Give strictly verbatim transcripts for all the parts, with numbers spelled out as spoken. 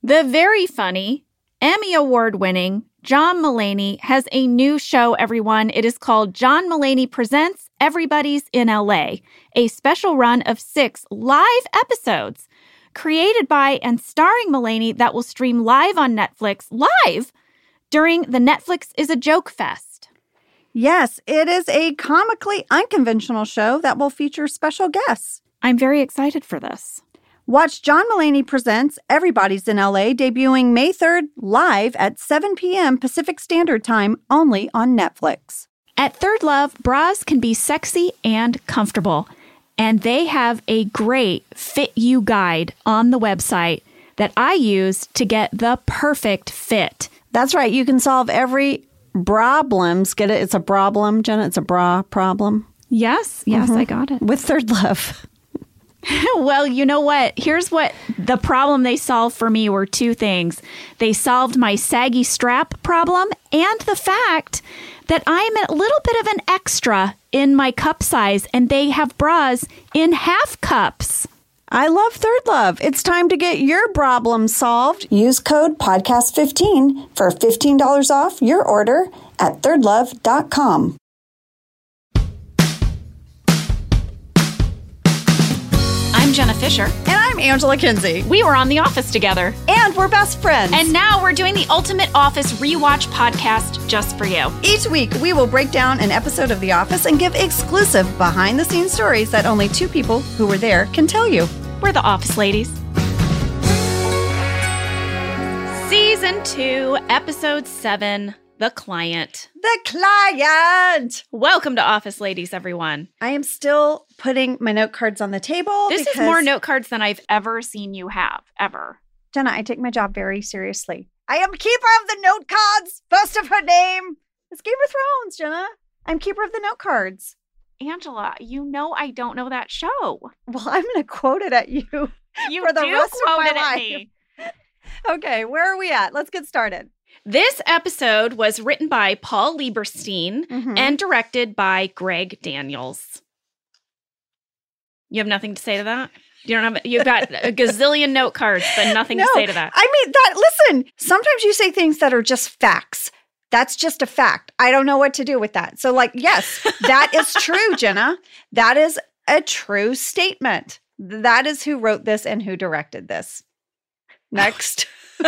The very funny, Emmy Award-winning John Mulaney has a new show, everyone. It is called John Mulaney Presents Everybody's in L A, a special run of six live episodes created by and starring Mulaney that will stream live on Netflix live during the Netflix is a Joke Fest. Yes, it is a comically unconventional show that will feature special guests. I'm very excited for this. Watch John Mulaney Presents Everybody's in L A debuting May third live at seven p.m. Pacific Standard Time only on Netflix. At Third Love, bras can be sexy and comfortable, and they have a great fit you guide on the website that I use to get the perfect fit. That's right. You can solve every problems. Get it? It's a problem, Jenna. It's a bra problem. Yes. Yes, mm-hmm. I got it. With Third Love. Well, you know what? Here's what the problem they solved for me were two things. They solved my saggy strap problem and the fact that I'm a little bit of an extra in my cup size, and they have bras in half cups. I love Third Love. It's time to get your problem solved. Use code podcast fifteen for fifteen dollars off your order at third love dot com. I'm Jenna Fisher. And I'm Angela Kinsey. We were on The Office together. And we're best friends. And now we're doing the Ultimate Office Rewatch podcast just for you. Each week, we will break down an episode of The Office and give exclusive behind-the-scenes stories that only two people who were there can tell you. We're the Office Ladies. Season two, Episode seven, The Client. The Client! Welcome to Office Ladies, everyone. I am still putting my note cards on the table. This is more note cards than I've ever seen you have, ever. Jenna, I take my job very seriously. I am keeper of the note cards. First of her name. It's Game of Thrones, Jenna. I'm keeper of the note cards. Angela, you know I don't know that show. Well, I'm going to quote it at you, you for the do rest quote of my it life. At me. Okay, where are we at? Let's get started. This episode was written by Paul Lieberstein mm-hmm. and directed by Greg Daniels. You have nothing to say to that? You don't have. You've got a gazillion note cards, but nothing no, to say to that. I mean, that. Listen, sometimes you say things that are just facts. That's just a fact. I don't know what to do with that. So, like, yes, that is true, Jenna. That is a true statement. That is who wrote this and who directed this. Next.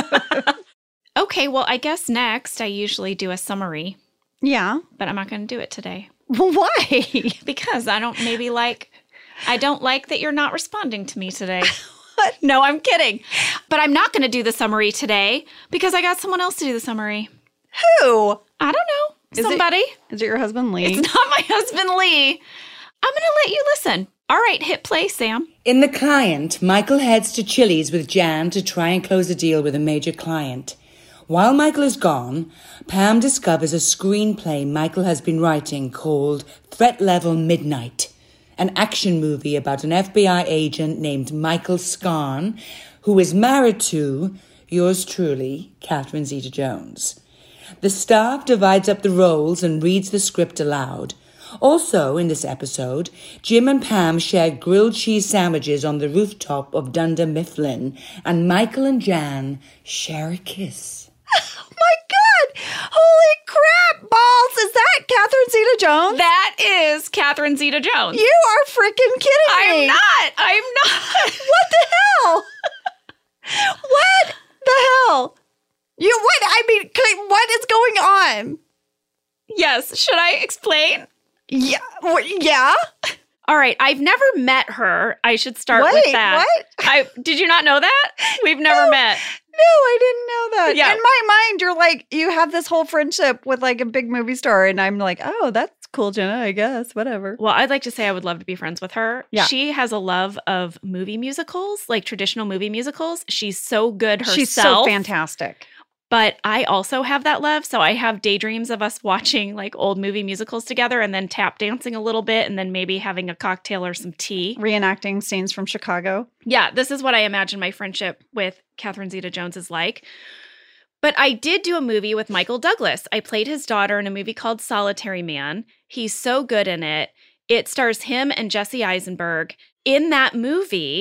Okay, well, I guess next I usually do a summary. Yeah. But I'm not going to do it today. Why? Because I don't maybe like, I don't like that you're not responding to me today. What? No, I'm kidding. But I'm not going to do the summary today because I got someone else to do the summary. Who? I don't know. Is Somebody. It, is it your husband, Lee? It's not my husband, Lee. I'm going to let you listen. All right, hit play, Sam. In The Client, Michael heads to Chili's with Jan to try and close a deal with a major client. While Michael is gone, Pam discovers a screenplay Michael has been writing called Threat Level Midnight, an action movie about an F B I agent named Michael Scarn, who is married to, yours truly, Catherine Zeta-Jones. The staff divides up the roles and reads the script aloud. Also, in this episode, Jim and Pam share grilled cheese sandwiches on the rooftop of Dunder Mifflin, and Michael and Jan share a kiss. Oh my God! Holy crap, balls! Is that Catherine Zeta-Jones? That is Catherine Zeta-Jones. You are freaking kidding me! I'm not! I'm not! What the hell? What the hell? You what? I mean, what is going on? Yes, should I explain? Yeah, yeah. All right, I've never met her. I should start Wait, with that. What? I did you not know that? We've never no, met. No, I didn't know that. Yeah. In my mind, you're like, you have this whole friendship with like a big movie star, and I'm like, oh, that's cool, Jenna, I guess, whatever. Well, I'd like to say I would love to be friends with her. Yeah. She has a love of movie musicals, like traditional movie musicals. She's so good herself. She's so fantastic. But I also have that love. So I have daydreams of us watching like old movie musicals together and then tap dancing a little bit and then maybe having a cocktail or some tea. Reenacting scenes from Chicago. Yeah, this is what I imagine my friendship with Catherine Zeta-Jones is like. But I did do a movie with Michael Douglas. I played his daughter in a movie called Solitary Man. He's so good in it. It stars him and Jesse Eisenberg. In that movie,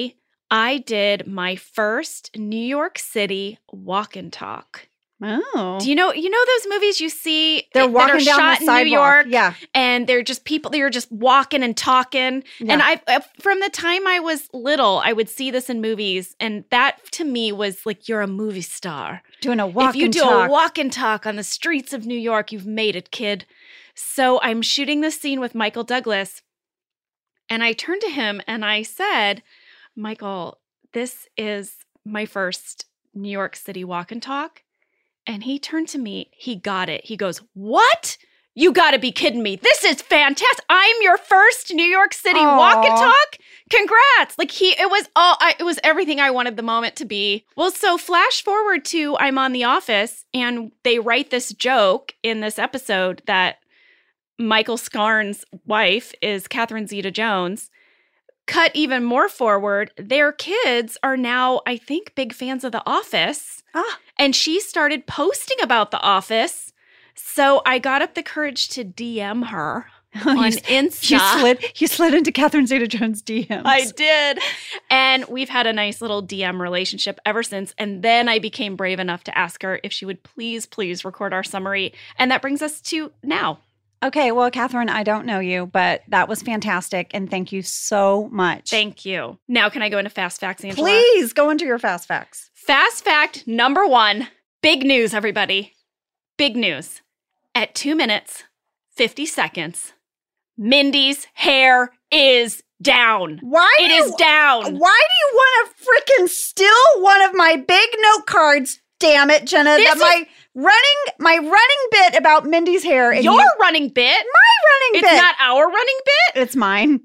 I did my first New York City walk and talk. Oh. Do you know you know those movies you see They're that walking are down shot the in sidewalk. New York? Yeah. And they're just people that are just walking and talking. Yeah. And I uh, from the time I was little, I would see this in movies. And that to me was like, you're a movie star. Doing a walk If you and do talk. a walk and talk on the streets of New York, you've made it, kid. So I'm shooting this scene with Michael Douglas. And I turned to him and I said, Michael, this is my first New York City walk and talk. And he turned to me. He got it. He goes, what? You got to be kidding me. This is fantastic. I'm your first New York City Aww. walk and talk. Congrats. Like he, it was all, I, it was everything I wanted the moment to be. Well, so flash forward to I'm on The Office and they write this joke in this episode that Michael Scarn's wife is Catherine Zeta-Jones. Cut even more forward, their kids are now, I think, big fans of The Office. Ah. And she started posting about The Office. So I got up the courage to D M her on you, Insta. You slid, you slid into Catherine Zeta-Jones' D Ms. I did. And we've had a nice little D M relationship ever since. And then I became brave enough to ask her if she would please, please record our summary. And that brings us to now. Okay, well, Catherine, I don't know you, but that was fantastic. And thank you so much. Thank you. Now, can I go into fast facts, Angela? Please go into your fast facts. Fast fact number one. Big news, everybody. Big news. At two minutes, fifty seconds, Mindy's hair is down. Why? It do is you, down. Why do you want to freaking steal one of my big note cards? Damn it, Jenna. This that is- my running my running bit about Mindy's hair. And Your you, running bit? my running It's bit. not our running bit? It's mine.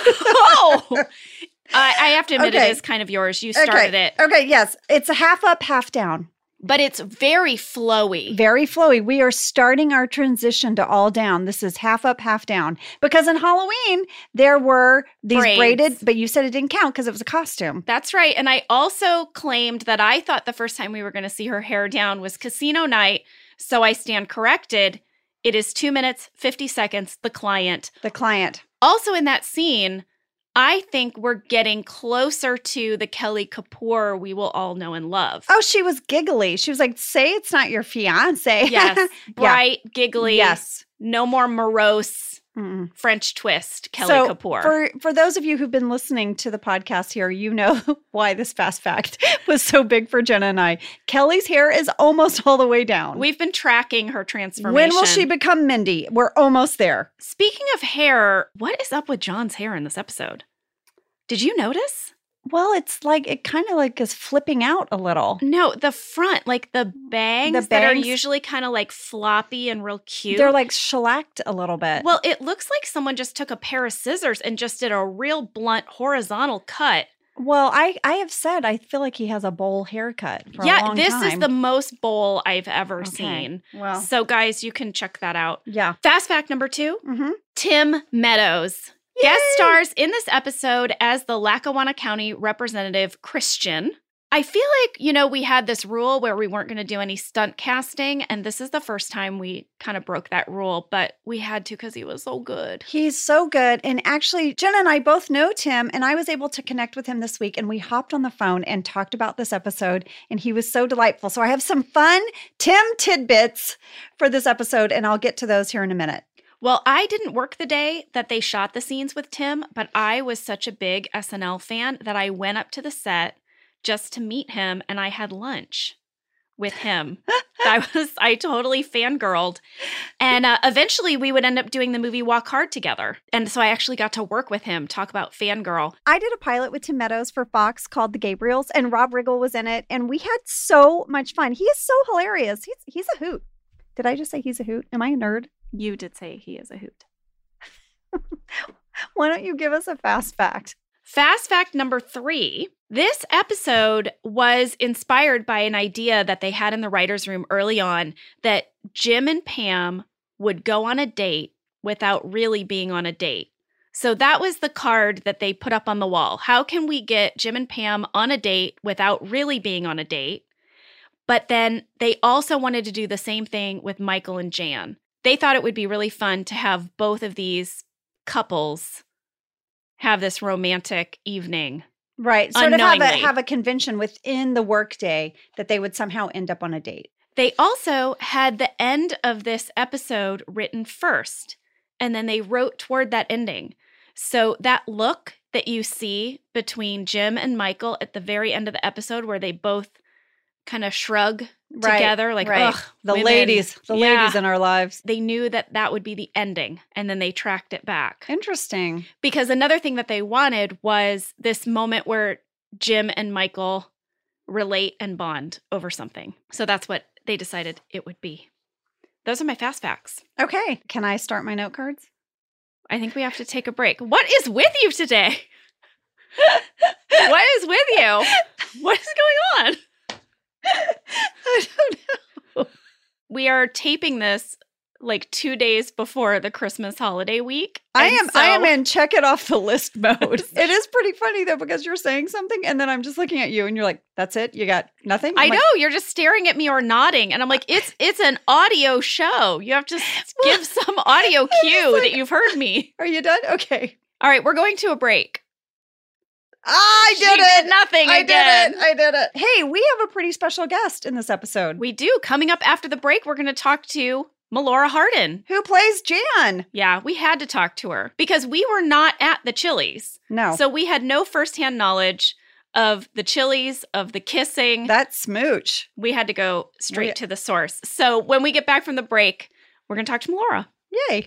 Oh. I, I have to admit Okay. it is kind of yours. You started okay. it. Okay, yes. It's a half up, half down. But it's very flowy. Very flowy. We are starting our transition to all down. This is half up, half down. Because in Halloween, there were these Braids. braided, but you said it didn't count because it was a costume. That's right. And I also claimed that I thought the first time we were going to see her hair down was casino night. So I stand corrected. It is two minutes, fifty seconds, the client. The client. Also in that scene, I think we're getting closer to the Kelly Kapoor we will all know and love. Oh, she was giggly. She was like, say it's not your fiance. Yes. Bright, giggly. Yes. No more morose Mm-mm. French twist, Kelly so Kapoor. For, for those of you who've been listening to the podcast here, you know why this fast fact was so big for Jenna and I. Kelly's hair is almost all the way down. We've been tracking her transformation. When will she become Mindy? We're almost there. Speaking of hair, what is up with John's hair in this episode? Did you notice? Well, it's like, it kind of like is flipping out a little. No, the front, like the bangs, The that are bangs? usually kind of like floppy and real cute. They're like shellacked a little bit. Well, it looks like someone just took a pair of scissors and just did a real blunt horizontal cut. Well, I, I have said I feel like he has a bowl haircut for a Yeah, long this time. is the most bowl I've ever Okay. seen. Well, So, guys, you can check that out. yeah. Fast fact number two. Mm-hmm. Tim Meadows guest stars in this episode as the Lackawanna County Representative Christian. I feel like, you know, we had this rule where we weren't going to do any stunt casting, and this is the first time we kind of broke that rule, but we had to because he was so good. He's so good. And actually, Jenna and I both know Tim, and I was able to connect with him this week, and we hopped on the phone and talked about this episode, and he was so delightful. So I have some fun Tim tidbits for this episode, and I'll get to those here in a minute. Well, I didn't work the day that they shot the scenes with Tim, but I was such a big S N L fan that I went up to the set just to meet him, and I had lunch with him. I was, I totally fangirled. And uh, eventually we would end up doing the movie Walk Hard together. And so I actually got to work with him, talk about fangirl. I did a pilot with Tim Meadows for Fox called The Gabriels, and Rob Riggle was in it, and we had so much fun. He is so hilarious. He's he's a hoot. Did I just say he's a hoot? Am I a nerd? You did say he is a hoot. Why don't you give us a fast fact? Fast fact number three. This episode was inspired by an idea that they had in the writer's room early on that Jim and Pam would go on a date without really being on a date. So that was the card that they put up on the wall. How can we get Jim and Pam on a date without really being on a date? But then they also wanted to do the same thing with Michael and Jan. They thought it would be really fun to have both of these couples have this romantic evening Right. Sort of have a, Unknowingly. have a convention within the workday that they would somehow end up on a date. They also had the end of this episode written first, and then they wrote toward that ending. So that look that you see between Jim and Michael at the very end of the episode where they both kind of shrug Right, together, like, right. ugh, The women. ladies, the Yeah. ladies in our lives. They knew that that would be the ending, and then they tracked it back. Interesting. Because another thing that they wanted was this moment where Jim and Michael relate and bond over something. So that's what they decided it would be. Those are my fast facts. Okay. Can I start my note cards? I think we have to take a break. What is with you today? What is with you? What is going on? I don't know. We are taping this like two days before the Christmas holiday week. I and am so- I am in check it off the list mode. It is pretty funny though, because you're saying something and then I'm just looking at you and you're like, that's it? You got nothing? I I'm know, like, you're just staring at me or nodding. And I'm like, it's it's an audio show. You have to s- give some audio cue like- that you've heard me. Are you done? Okay. All right, we're going to a break. I did She it. did nothing I again. did it. I did it. Hey, we have a pretty special guest in this episode. We do. Coming up after the break, we're going to talk to Melora Hardin. Who plays Jan? Yeah, we had to talk to her because we were not at the Chili's. No. So we had no firsthand knowledge of the Chili's, of the kissing. That's smooch. We had to go straight We- to the source. So when we get back from the break, we're going to talk to Melora. Yay.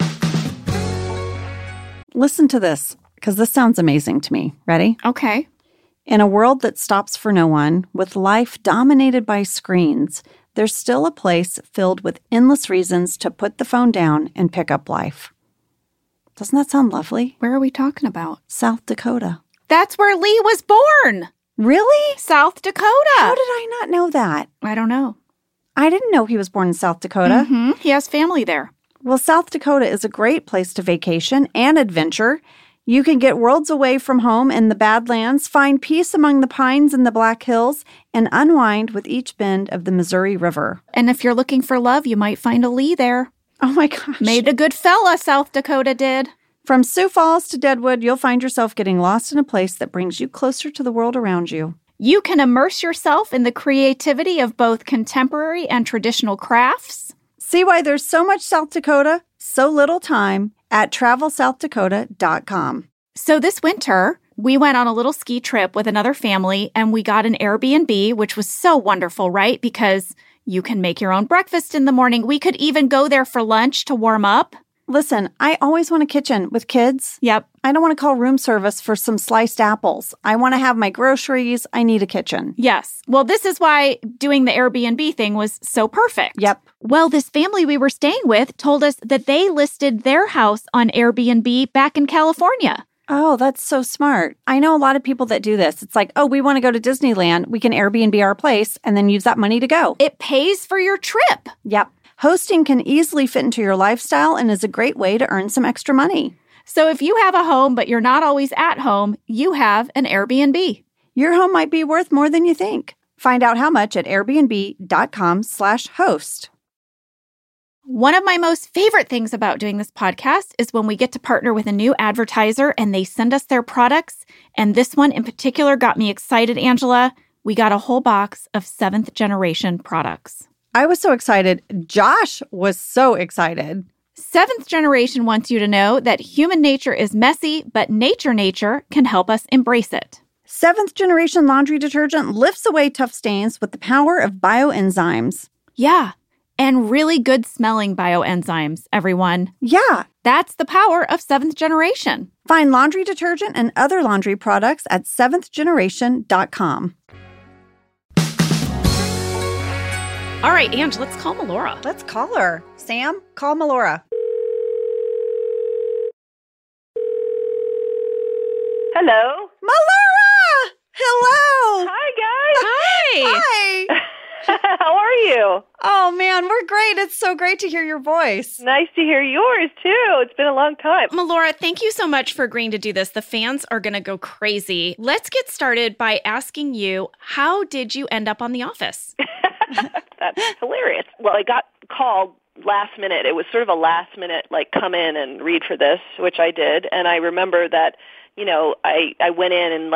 Listen to this, because this sounds amazing to me. Ready? Okay. In a world that stops for no one, with life dominated by screens, there's still a place filled with endless reasons to put the phone down and pick up life. Doesn't that sound lovely? Where are we talking about? South Dakota. That's where Lee was born. Really? South Dakota. How did I not know that? I don't know. I didn't know he was born in South Dakota. Mm-hmm. He has family there. Well, South Dakota is a great place to vacation and adventure. You can get worlds away from home in the Badlands, find peace among the pines in the Black Hills, and unwind with each bend of the Missouri River. And if you're looking for love, you might find a Lee there. Oh my gosh. Made a good fella, South Dakota did. From Sioux Falls to Deadwood, you'll find yourself getting lost in a place that brings you closer to the world around you. You can immerse yourself in the creativity of both contemporary and traditional crafts. See why there's so much South Dakota, so little time at travel south dakota dot com. So this winter, we went on a little ski trip with another family and we got an Airbnb, which was so wonderful, right? Because you can make your own breakfast in the morning. We could even go there for lunch to warm up. Listen, I always want a kitchen with kids. Yep. I don't want to call room service for some sliced apples. I want to have my groceries. I need a kitchen. Yes. Well, this is why doing the Airbnb thing was so perfect. Yep. Well, this family we were staying with told us that they listed their house on Airbnb back in California. Oh, that's so smart. I know a lot of people that do this. It's like, oh, we want to go to Disneyland. We can Airbnb our place and then use that money to go. It pays for your trip. Yep. Hosting can easily fit into your lifestyle and is a great way to earn some extra money. So if you have a home, but you're not always at home, you have an Airbnb. Your home might be worth more than you think. Find out how much at airbnb.com slash host. One of my most favorite things about doing this podcast is when we get to partner with a new advertiser and they send us their products. And this one in particular got me excited, Angela. We got a whole box of seventh generation products. I was so excited. Josh was so excited. Seventh Generation wants you to know that human nature is messy, but nature nature can help us embrace it. Seventh generation laundry detergent lifts away tough stains with the power of bioenzymes. Yeah, and really good smelling bioenzymes, everyone. Yeah. That's the power of Seventh Generation. Find laundry detergent and other laundry products at seventh generation dot com. All right, Ange, let's call Melora. Let's call her. Sam, call Melora. Hello. Melora! Hello! Hi, guys. Hi. Hi! How are you? Oh, man, we're great. It's so great to hear your voice. Nice to hear yours, too. It's been a long time. Melora, thank you so much for agreeing to do this. The fans are going to go crazy. Let's get started by asking you, how did you end up on The Office? That's hilarious. Well, I got called last minute. It was sort of a last minute, like, come in and read for this, which I did. And I remember that, you know, I, I went in and, like,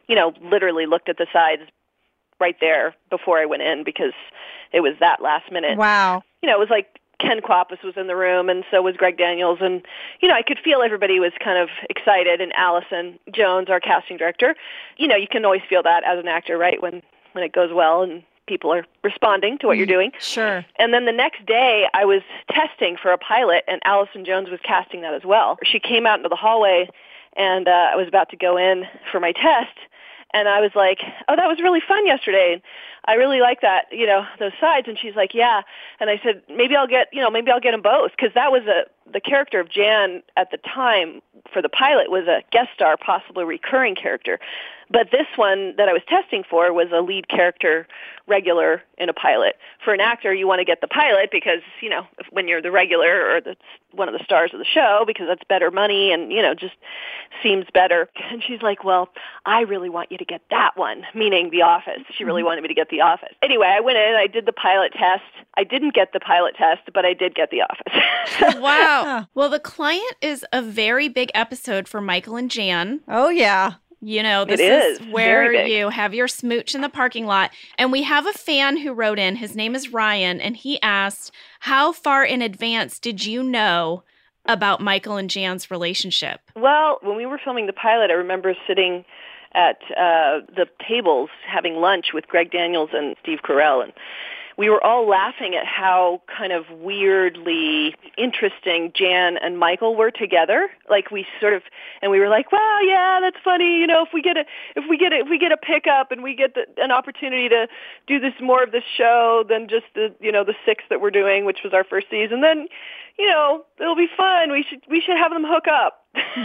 you know, literally looked at the sides right there before I went in because it was that last minute. Wow. You know, it was like Ken Kwapis was in the room, and so was Greg Daniels, and, you know, I could feel everybody was kind of excited, and Allison Jones, our casting director, you know, you can always feel that as an actor, right, when, when it goes well and people are responding to what you're doing. Sure. And then the next day, I was testing for a pilot, and Allison Jones was casting that as well. She came out into the hallway, and uh, I was about to go in for my test, and I was like, oh, that was really fun yesterday. I really like that, you know, those sides. And she's like, yeah. And I said, maybe I'll get, you know, maybe I'll get them both. Because that was a, the character of Jan at the time for the pilot was a guest star, possibly recurring character. But this one that I was testing for was a lead character regular in a pilot. For an actor, you want to get the pilot because, you know, if, when you're the regular or the, one of the stars of the show, because that's better money and, you know, just seems better. And she's like, well, I really want you to get that one, meaning The Office. She really wanted me to get The Office. Anyway, I went in, I did the pilot test. I didn't get the pilot test, but I did get The Office. Wow. Well, The Client is a very big episode for Michael and Jan. Oh, yeah. You know, this It is, is where very big. you have your smooch in the parking lot. And we have a fan who wrote in, his name is Ryan, and he asked, how far in advance did you know about Michael and Jan's relationship? Well, when we were filming the pilot, I remember sitting at uh, the tables having lunch with Greg Daniels and Steve Carell, and we were all laughing at how kind of weirdly interesting Jan and Michael were together. Like we sort of, and we were like, "Well, yeah, that's funny. You know, if we get a, if we get a, if we get a pickup and we get the, an opportunity to do this more of this show than just the, you know, the six that we're doing, which was our first season, then, you know, it'll be fun. We should, we should have them hook up."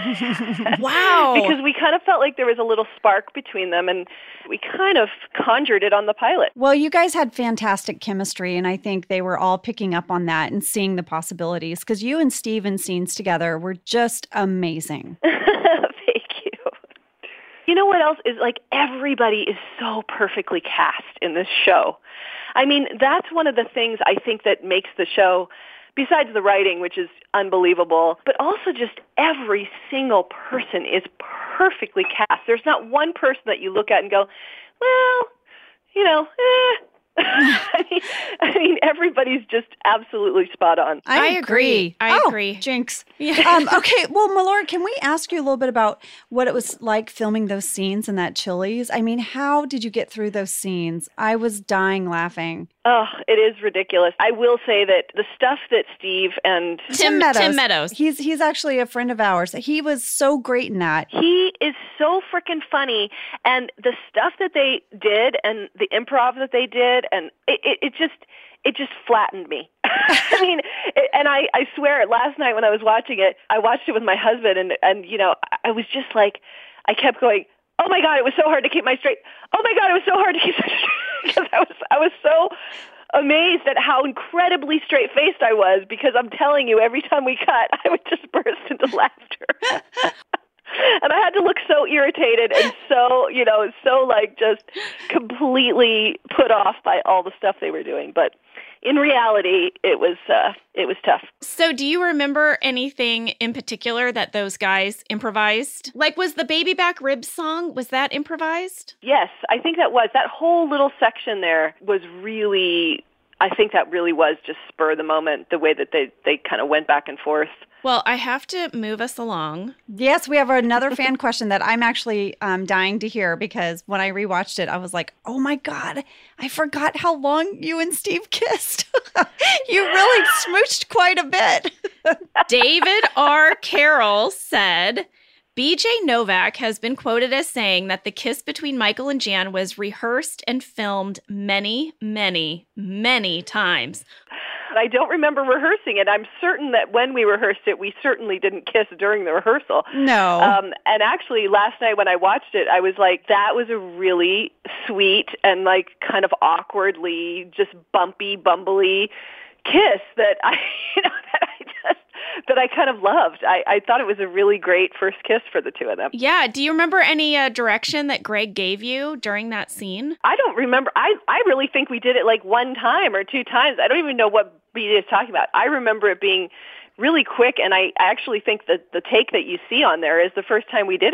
Wow. Because we kind of felt like there was a little spark between them, and we kind of conjured it on the pilot. Well, you guys had fantastic chemistry, and I think they were all picking up on that and seeing the possibilities, because you and Steve in scenes together were just amazing. Thank you. You know what else is, like, everybody is so perfectly cast in this show. I mean, that's one of the things I think that makes the show, besides the writing, which is unbelievable, but also just every single person is perfectly cast. There's not one person that you look at and go, well, you know, eh. I mean, I mean, everybody's just absolutely spot on. I, I agree. I oh, agree. Jinx. Yeah. Um, okay, well, Melora, can we ask you a little bit about what it was like filming those scenes in that Chili's? I mean, how did you get through those scenes? I was dying laughing. Oh, it is ridiculous. I will say that the stuff that Steve and Tim, Tim Meadows. He's he's actually a friend of ours. He was so great in that. he is so freaking funny, and the stuff that they did and the improv that they did, and it, it, it just it just flattened me. I mean, it, and I, I swear, last night when I was watching it, I watched it with my husband, and, and you know, I was just like, I kept going, oh my God, it was so hard to keep my straight. Oh my God, it was so hard to keep my straight. Because I was, I was so amazed at how incredibly straight-faced I was, because I'm telling you, every time we cut, I would just burst into laughter. And I had to look so irritated and so, you know, so like just completely put off by all the stuff they were doing. But in reality, it was uh, it was tough. So do you remember anything in particular that those guys improvised? Like, was the Baby Back Ribs song, was that improvised? Yes, I think that was. That whole little section there was really, I think that really was just spur of the moment, the way that they, they kind of went back and forth. Well, I have to move us along. Yes, we have another fan question that I'm actually um, dying to hear, because when I rewatched it, I was like, oh my God, I forgot how long you and Steve kissed. You really smooched quite a bit. David R. Carroll said, B J Novak has been quoted as saying that the kiss between Michael and Jan was rehearsed and filmed many, many, many times. I don't remember rehearsing it. I'm certain that when we rehearsed it, we certainly didn't kiss during the rehearsal. No. Um, and actually, last night when I watched it, I was like, that was a really sweet and like kind of awkwardly, just bumpy, bumbly kiss that I, you know, that I just, that I kind of loved. I, I thought it was a really great first kiss for the two of them. Yeah. Do you remember any uh, direction that Greg gave you during that scene? I don't remember. I, I really think we did it like one time or two times. I don't even know what B J is talking about. I remember it being really quick, and I actually think that the take that you see on there is the first time we did it.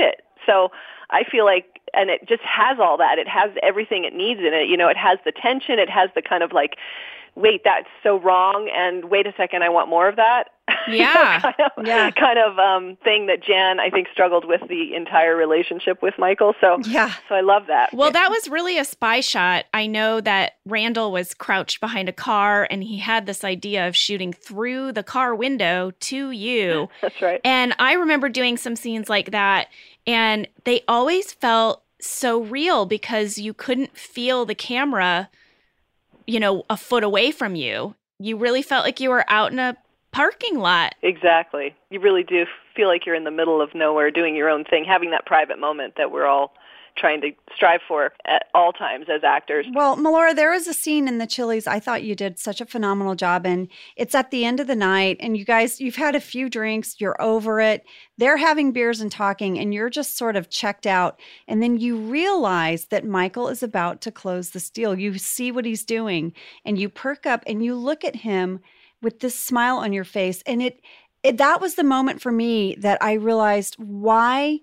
So I feel like, and it just has all that. It has everything it needs in it. You know, it has the tension. It has the kind of like, wait, that's so wrong, and wait a second, I want more of that. Yeah. kind of, yeah. kind of um, thing that Jan, I think, struggled with the entire relationship with Michael. So, yeah. so I love that. Well, that was really a spy shot. I know that Randall was crouched behind a car, and he had this idea of shooting through the car window to you. That's right. And I remember doing some scenes like that, and they always felt so real because you couldn't feel the camera, you know, a foot away from you. You really felt like you were out in a parking lot. Exactly. You really do feel like you're in the middle of nowhere doing your own thing, having that private moment that we're all trying to strive for at all times as actors. Well, Melora, there was a scene in the Chili's I thought you did such a phenomenal job in. It's at the end of the night, and you guys, you've had a few drinks, you're over it. They're having beers and talking, and you're just sort of checked out. And then you realize that Michael is about to close this deal. You see what he's doing, and you perk up, and you look at him with this smile on your face. And it, it that was the moment for me that I realized why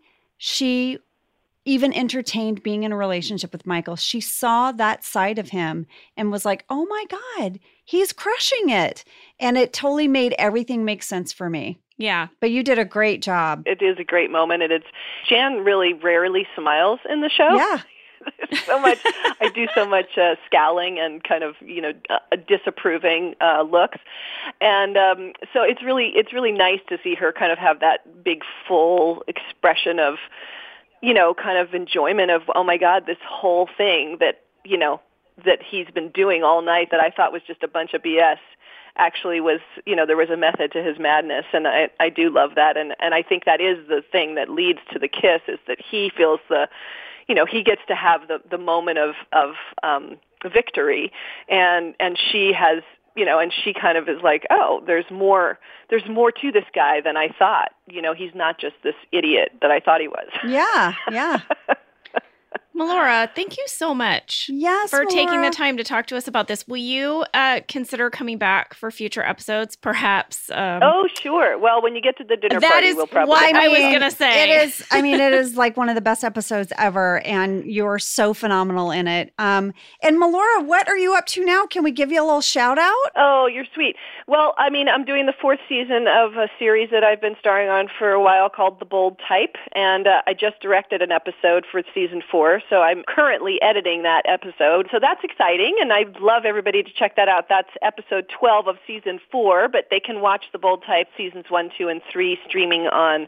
she even entertained being in a relationship with Michael. She saw that side of him and was like, oh my God, he's crushing it. And it totally made everything make sense for me. Yeah. But you did a great job. It is a great moment. And it's, Jan really rarely smiles in the show. Yeah. There's so much, I do so much uh, scowling and kind of, you know, uh, disapproving uh, looks. And um, so it's really, it's really nice to see her kind of have that big, full expression of, you know, kind of enjoyment of, oh my God, this whole thing that, you know, that he's been doing all night that I thought was just a bunch of B S actually was, you know, there was a method to his madness. And I, I do love that. And, and I think that is the thing that leads to the kiss, is that he feels the, you know, he gets to have the, the moment of, of um, victory. And, and she has, you know, and she kind of is like, oh, there's more, there's more to this guy than I thought. You know, he's not just this idiot that I thought he was. Yeah, yeah. Melora, thank you so much yes, for Melora. taking the time to talk to us about this. Will you uh, consider coming back for future episodes, perhaps? Um, oh, sure. Well, when you get to the dinner that party, is we'll probably... what I, I mean, was going to say. It is, I mean, it is like one of the best episodes ever, and you're so phenomenal in it. Um, and Melora, what are you up to now? Can we give you a little shout out? Oh, you're sweet. Well, I mean, I'm doing the fourth season of a series that I've been starring on for a while called The Bold Type, and uh, I just directed an episode for season four, so I'm currently editing that episode. So that's exciting, and I'd love everybody to check that out. That's episode twelve of season four, but they can watch The Bold Type seasons one, two, and three streaming on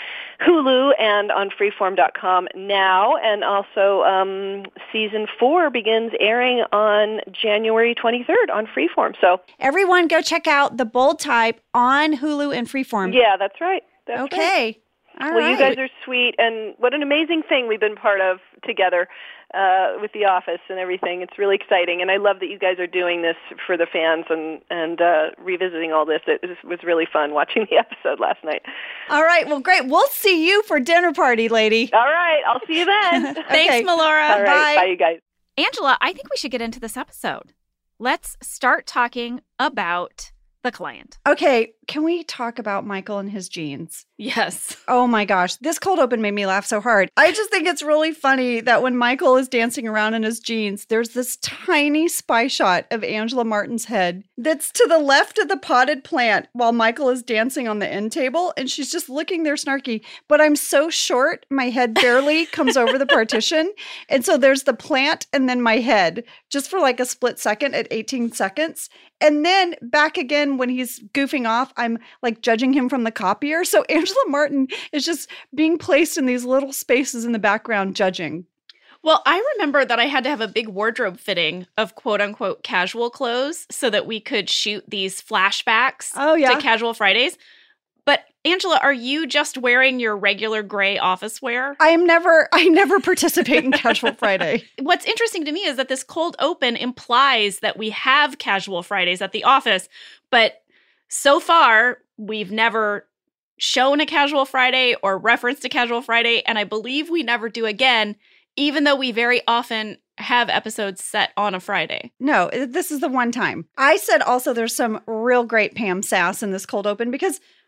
Hulu and on freeform dot com now. And also um, season four begins airing on January twenty-third on Freeform. So everyone go check out The Bold Type on Hulu and Freeform. Yeah, that's right. That's okay. Right. All well, right. you guys are sweet, and what an amazing thing we've been part of together uh, with The Office and everything. It's really exciting, and I love that you guys are doing this for the fans and, and uh, revisiting all this. It was, was really fun watching the episode last night. All right, well, great. We'll see you for dinner party, lady. All right, I'll see you then. Thanks, Okay. Melora. All right, Bye. bye, you guys. Angela, I think we should get into this episode. Let's start talking about the client. Okay, can we talk about Michael and his jeans? Yes. Oh my gosh, this cold open made me laugh so hard. I just think it's really funny that when Michael is dancing around in his jeans, there's this tiny spy shot of Angela Martin's head that's to the left of the potted plant while Michael is dancing on the end table, and she's just looking there snarky. But I'm so short, my head barely comes over the partition. And so there's the plant and then my head just for like a split second at eighteen seconds. And then back again when he's goofing off, I'm like judging him from the copier. So Angela Martin is just being placed in these little spaces in the background judging. Well, I remember that I had to have a big wardrobe fitting of quote unquote casual clothes so that we could shoot these flashbacks Oh, yeah. to Casual Fridays. But Angela, are you just wearing your regular gray office wear? I am never, I never participate in Casual Friday. What's interesting to me is that this cold open implies that we have Casual Fridays at the office, but so far we've never shown a Casual Friday or referenced a Casual Friday, and I believe we never do again, even though we very often have episodes set on a Friday. No, this is the one time. I said also there's some real great Pam sass in this cold open because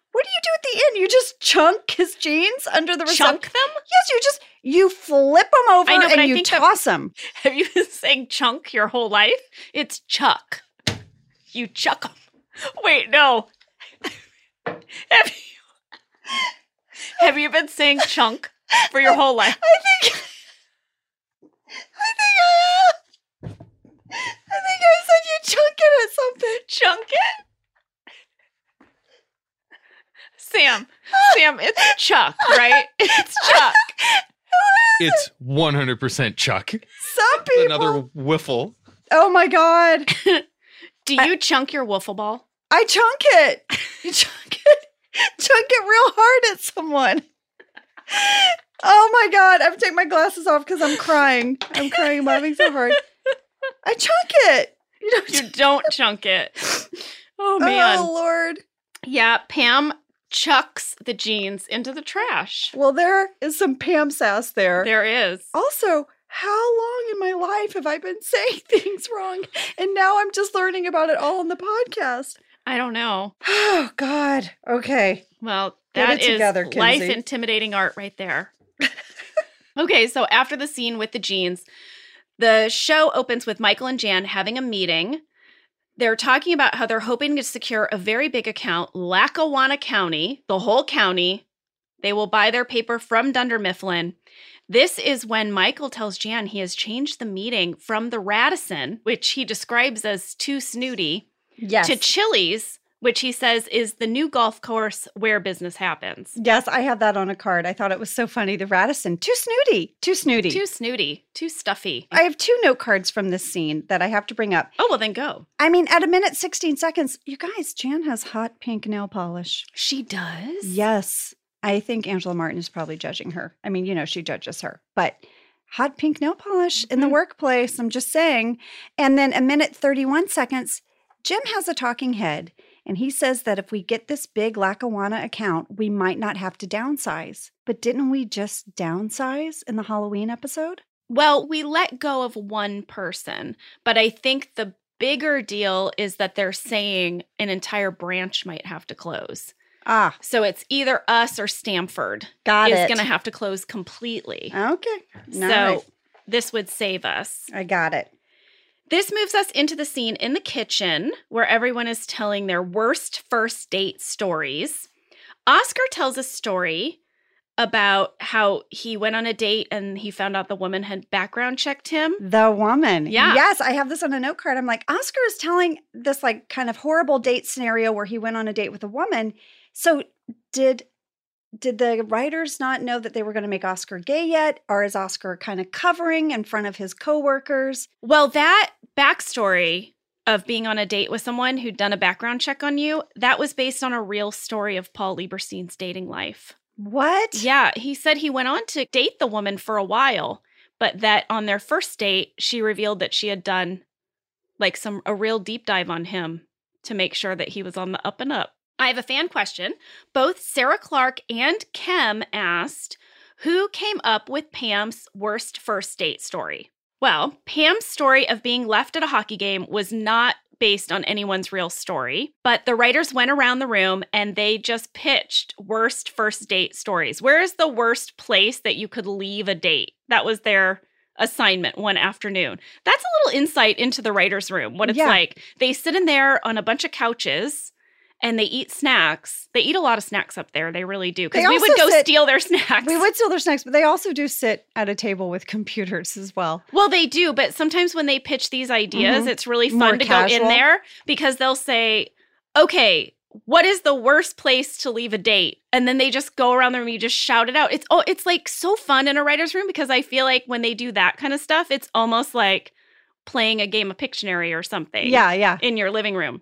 What do you do at the end? You just chunk his jeans under the Chunk receptacle? them? Yes, you just, you flip them over I know, but and I you think that- toss them. Have you been saying chunk your whole life? It's chuck. You chuck them. Wait, no. Have you, have you been saying chunk for your whole life? I think, I think I have. I think I said you chunk it at something. Chunk it? Sam, Sam, it's Chuck, right? It's Chuck. It's one hundred percent Chuck. Some people. Another wiffle. Oh my God. Do you chunk your wiffle ball? I chunk it. You chunk it. Chunk it real hard at someone. Oh my God. I have to take my glasses off because I'm crying. I'm crying. I'm laughing so hard. I chunk it. You don't, You don't chunk it. Oh, man. Oh, Lord. Yeah, Pam chucks the jeans into the trash. Well, there is some Pam sass there. There is. Also, how long in my life have I been saying things wrong? And now I'm just learning about it all on the podcast. I don't know. Oh, God. Okay. Well, Get that it is together, life Kinsey. intimidating art right there. Okay, so after the scene with the jeans, the show opens with Michael and Jan having a meeting. They're talking about how they're hoping to secure a very big account, Lackawanna County, the whole county. They will buy their paper from Dunder Mifflin. This is when Michael tells Jan he has changed the meeting from the Radisson, which he describes as too snooty, Yes. to Chili's, which he says is the new golf course where business happens. Yes, I have that on a card. I thought it was so funny. The Radisson. Too snooty. Too snooty. Too snooty, too stuffy. I have two note cards from this scene that I have to bring up. Oh, well, then go. I mean, at a minute, sixteen seconds, you guys, Jan has hot pink nail polish. She does? Yes. I think Angela Martin is probably judging her. I mean, you know, she judges her, but hot pink nail polish in the Mhm. workplace. I'm just saying. And then a minute, thirty-one seconds, Jim has a talking head. And he says that if we get this big Lackawanna account, we might not have to downsize. But didn't we just downsize in the Halloween episode? Well, we let go of one person, but I think the bigger deal is that they're saying an entire branch might have to close. Ah, So it's either us or Stamford got is it. going to have to close completely. Okay. So All right. this would save us. I got it. This moves us into the scene in the kitchen where everyone is telling their worst first date stories. Oscar tells a story about how he went on a date and he found out the woman had background checked him. The woman. Yeah. Yes, I have this on a note card. I'm like, Oscar is telling this like kind of horrible date scenario where he went on a date with a woman. So did did the writers not know that they were going to make Oscar gay yet? Or is Oscar kind of covering in front of his coworkers? Well, that backstory of being on a date with someone who'd done a background check on you, that was based on a real story of Paul Lieberstein's dating life. What? Yeah, he said he went on to date the woman for a while, but that on their first date, she revealed that she had done like some a real deep dive on him to make sure that he was on the up and up. I have a fan question. Both Sarah Clark and Kem asked, who came up with Pam's worst first date story? Well, Pam's story of being left at a hockey game was not based on anyone's real story, but the writers went around the room and they just pitched worst first date stories. Where is the worst place that you could leave a date? That was their assignment one afternoon. That's a little insight into the writer's room, what it's Yeah. like. They sit in there on a bunch of couches and they eat snacks. They eat a lot of snacks up there. They really do. Because They we would also go sit- steal their snacks. We would steal their snacks, but they also do sit at a table with computers as well. Well, they do, but sometimes when they pitch these ideas, Mhm. it's really More fun to go in casual. there because they'll say, okay, what is the worst place to leave a date? And then they just go around the room, you just shout it out. It's oh, it's like so fun in a writer's room because I feel like when they do that kind of stuff, it's almost like playing a game of Pictionary or something Yeah, yeah. in your living room.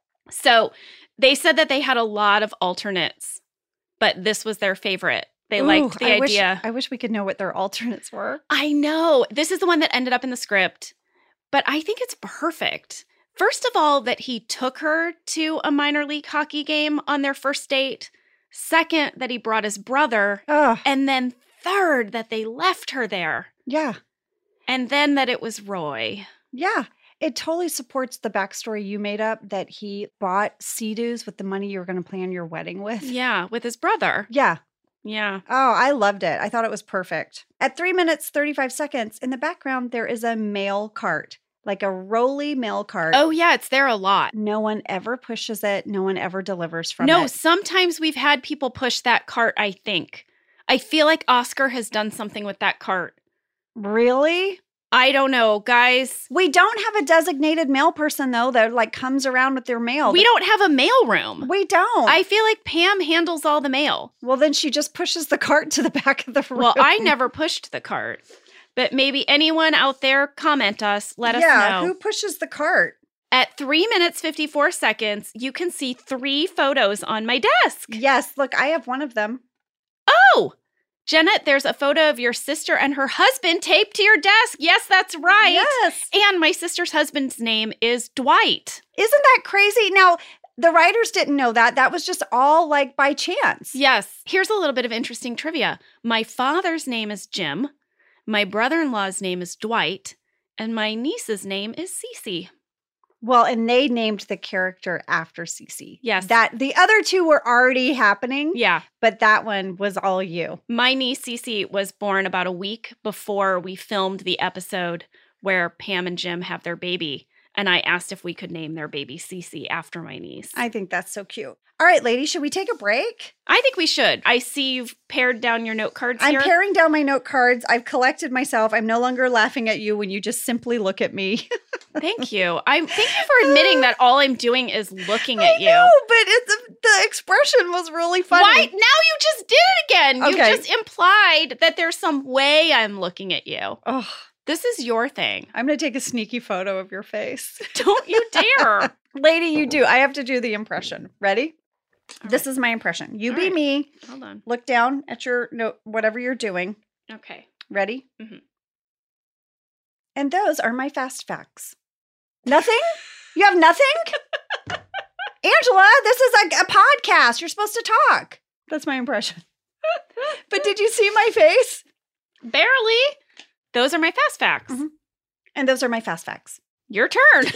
So they said that they had a lot of alternates, but this was their favorite. They Ooh, liked the I wish- idea. I wish we could know what their alternates were. I know. This is the one that ended up in the script, but I think it's perfect. First of all, that he took her to a minor league hockey game on their first date. Second, that he brought his brother. Oh, And then third, that they left her there. yeah. And then that it was Roy. Yeah. It totally supports the backstory you made up that he bought Sea-Doos with the money you were going to plan your wedding with. Yeah, with his brother. Yeah. Yeah. Oh, I loved it. I thought it was perfect. At three minutes, thirty-five seconds, in the background, there is a mail cart, like a rolly mail cart. Oh, yeah, it's there a lot. No one ever pushes it. No one ever delivers from No, it. sometimes we've had people push that cart, I think. I feel like Oscar has done something with that cart. Really? I don't know, guys. We don't have a designated mail person, though, that like comes around with their mail. We don't have a mail room. We don't. I feel like Pam handles all the mail. Well, then she just pushes the cart to the back of the room. Well, I never pushed the cart. But maybe anyone out there, comment us, let us yeah, know. who pushes the cart? At three minutes, fifty-four seconds, you can see three photos on my desk. Yes, look, I have one of them. Oh, Jenna, there's a photo of your sister and her husband taped to your desk. Yes, that's right. Yes. And my sister's husband's name is Dwight. Isn't that crazy? Now, the writers didn't know that. That was just all like by chance. Yes. Here's a little bit of interesting trivia. My father's name is Jim. My brother-in-law's name is Dwight. And my niece's name is Cece. Well, and they named the character after Cece. Yes. That the other two were already happening. Yeah. But that one was all you. My niece Cece was born about a week before we filmed the episode where Pam and Jim have their baby. And I asked if we could name their baby Cece after my niece. I think that's so cute. All right, ladies, should we take a break? I think we should. I see you've pared down your note cards I'm here. paring down my note cards. I've collected myself. I'm no longer laughing at you when you just simply look at me. Thank you. I thank you for admitting that all I'm doing is looking at I you. know, but it's, the expression was really funny. Why? Now you just did it again. Okay. You just implied that there's some way I'm looking at you. Oh, This is your thing. I'm going to take a sneaky photo of your face. Don't you dare. Lady, you do. I have to do the impression. Ready? All This right. is my impression. You All be right. me. Hold on. Look down at your note, whatever you're doing. Okay. Ready? Mhm. And those are my fast facts. Nothing? You have nothing? Angela, this is a, a podcast. You're supposed to talk. That's my impression. But did you see my face? Barely. Those are my fast facts. Mhm. And those are my fast facts. Your turn.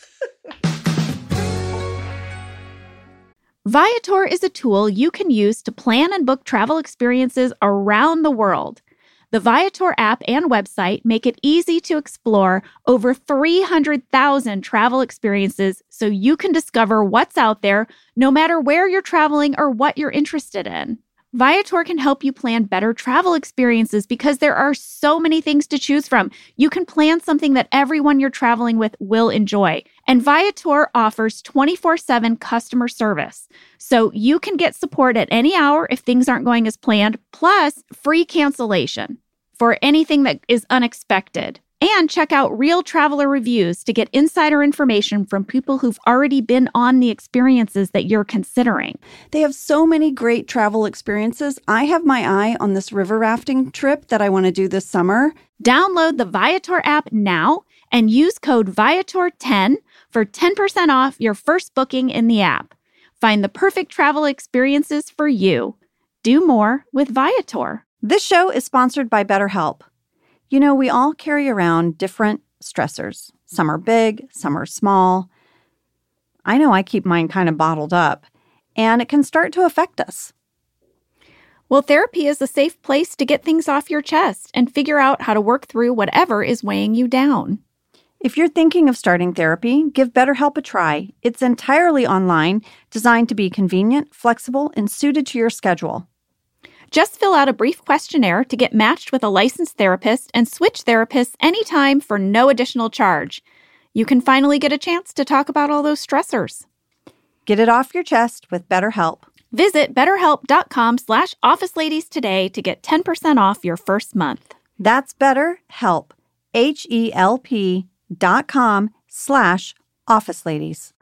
Viator is a tool you can use to plan and book travel experiences around the world. The Viator app and website make it easy to explore over three hundred thousand travel experiences so you can discover what's out there no matter where you're traveling or what you're interested in. Viator can help you plan better travel experiences because there are so many things to choose from. You can plan something that everyone you're traveling with will enjoy. And Viator offers twenty-four seven customer service. So you can get support at any hour if things aren't going as planned, plus free cancellation for anything that is unexpected. And check out real traveler reviews to get insider information from people who've already been on the experiences that you're considering. They have so many great travel experiences. I have my eye on this river rafting trip that I want to do this summer. Download the Viator app now and use code Viator ten for ten percent off your first booking in the app. Find the perfect travel experiences for you. Do more with Viator. This show is sponsored by BetterHelp. You know, we all carry around different stressors. Some are big, some are small. I know I keep mine kind of bottled up, and it can start to affect us. Well, therapy is a safe place to get things off your chest and figure out how to work through whatever is weighing you down. If you're thinking of starting therapy, give BetterHelp a try. It's entirely online, designed to be convenient, flexible, and suited to your schedule. Just fill out a brief questionnaire to get matched with a licensed therapist and switch therapists anytime for no additional charge. You can finally get a chance to talk about all those stressors. Get it off your chest with BetterHelp. Visit betterhelp.com slash office ladies today to get ten percent off your first month. That's BetterHelp, H-E-L-P dot com slash office ladies.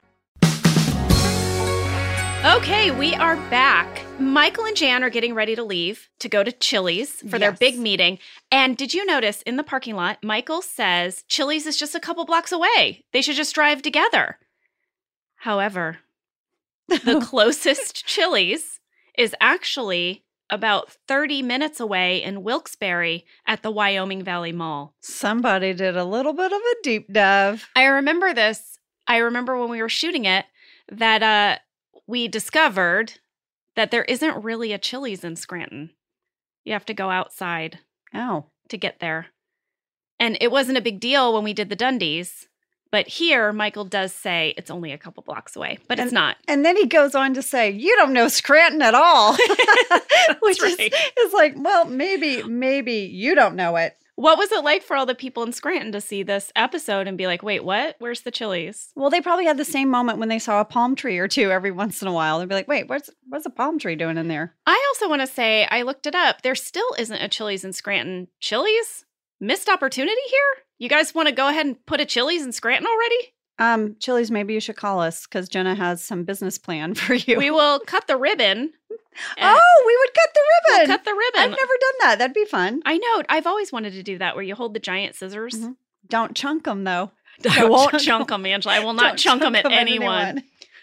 Okay, we are back. Michael and Jan are getting ready to leave to go to Chili's for their Yes. big meeting. And did you notice in the parking lot, Michael says Chili's is just a couple blocks away. They should just drive together. However, the closest Chili's is actually about thirty minutes away in Wilkes-Barre at the Wyoming Valley Mall. Somebody did a little bit of a deep dive. I remember this. I remember when we were shooting it that uh, we discovered that there isn't really a Chili's in Scranton. You have to go outside Oh. to get there. And it wasn't a big deal when we did the Dundies. But here, Michael does say it's only a couple blocks away, but it's not. And then he goes on to say, you don't know Scranton at all. Which right. is, is like, well, maybe, maybe you don't know it. What was it like for all the people in Scranton to see this episode and be like, wait, what? Where's the Chili's? Well, they probably had the same moment when they saw a palm tree or two every once in a while. They'd be like, wait, what's, what's a palm tree doing in there? I also want to say, I looked it up. There still isn't a Chili's in Scranton. Chili's? Missed opportunity here? You guys want to go ahead and put a Chili's in Scranton already? Um, Chili's, maybe you should call us because Jenna has some business plan for you. We will cut the ribbon. Oh, we would cut the ribbon. We'll cut the ribbon. I've never done that. That'd be fun. I know. I've always wanted to do that where you hold the giant scissors. Mhm. Don't chunk them, though. I Don't won't chunk chunk 'em. them, Angela. I will not Don't chunk them at chunk 'em anyone.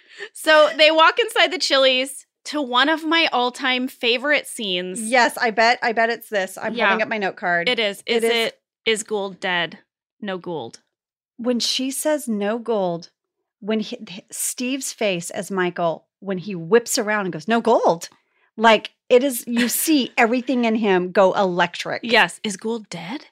So they walk inside the Chili's to one of my all-time favorite scenes. Yes, I bet. I bet it's this. I'm Yeah. holding up my note card. It is. Is It it, is. is Gould dead? No Gould. When she says no gold, when he, Steve's face as Michael, when he whips around and goes, no gold. Like it is, you see everything in him go electric. Yes. Is Gould dead?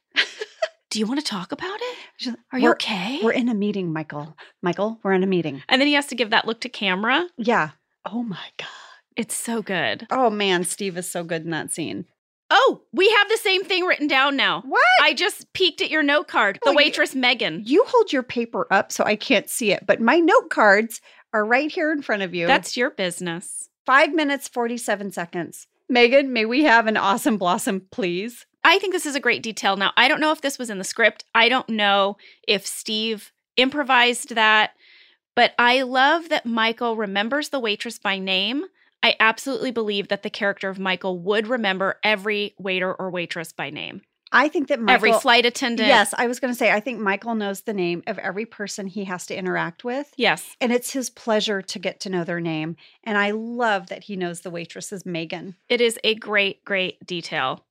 Do you want to talk about it? She's- Are you we're- okay? We're in a meeting, Michael. Michael, we're in a meeting. And then he has to give that look to camera. Yeah. Oh my God. It's so good. Oh man, Steve is so good in that scene. Oh, we have the same thing written down now. What? I just peeked at your note card. The Well, you- waitress, Megan. You hold your paper up so I can't see it, but my note cards are right here in front of you. That's your business. five minutes, forty-seven seconds. Megan, may we have an awesome blossom, please? I think this is a great detail. Now, I don't know if this was in the script. I don't know if Steve improvised that, but I love that Michael remembers the waitress by name. I absolutely believe that the character of Michael would remember every waiter or waitress by name. I think that Michael... every flight attendant. Yes, I was going to say, I think Michael knows the name of every person he has to interact with. Yes. And it's his pleasure to get to know their name. And I love that he knows the waitress is Megan. It is a great, great detail.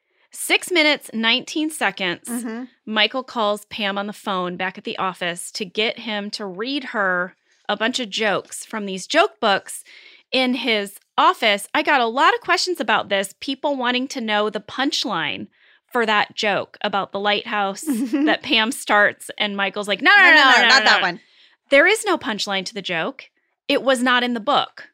Six minutes, nineteen seconds. Mm-hmm. Michael calls Pam on the phone back at the office to get him to read her a bunch of jokes from these joke books in his office. I got a lot of questions about this, people wanting to know the punchline for that joke about the lighthouse that Pam starts, and Michael's like, no, no, no, no, no, no not no. that one. There is no punchline to the joke. It was not in the book.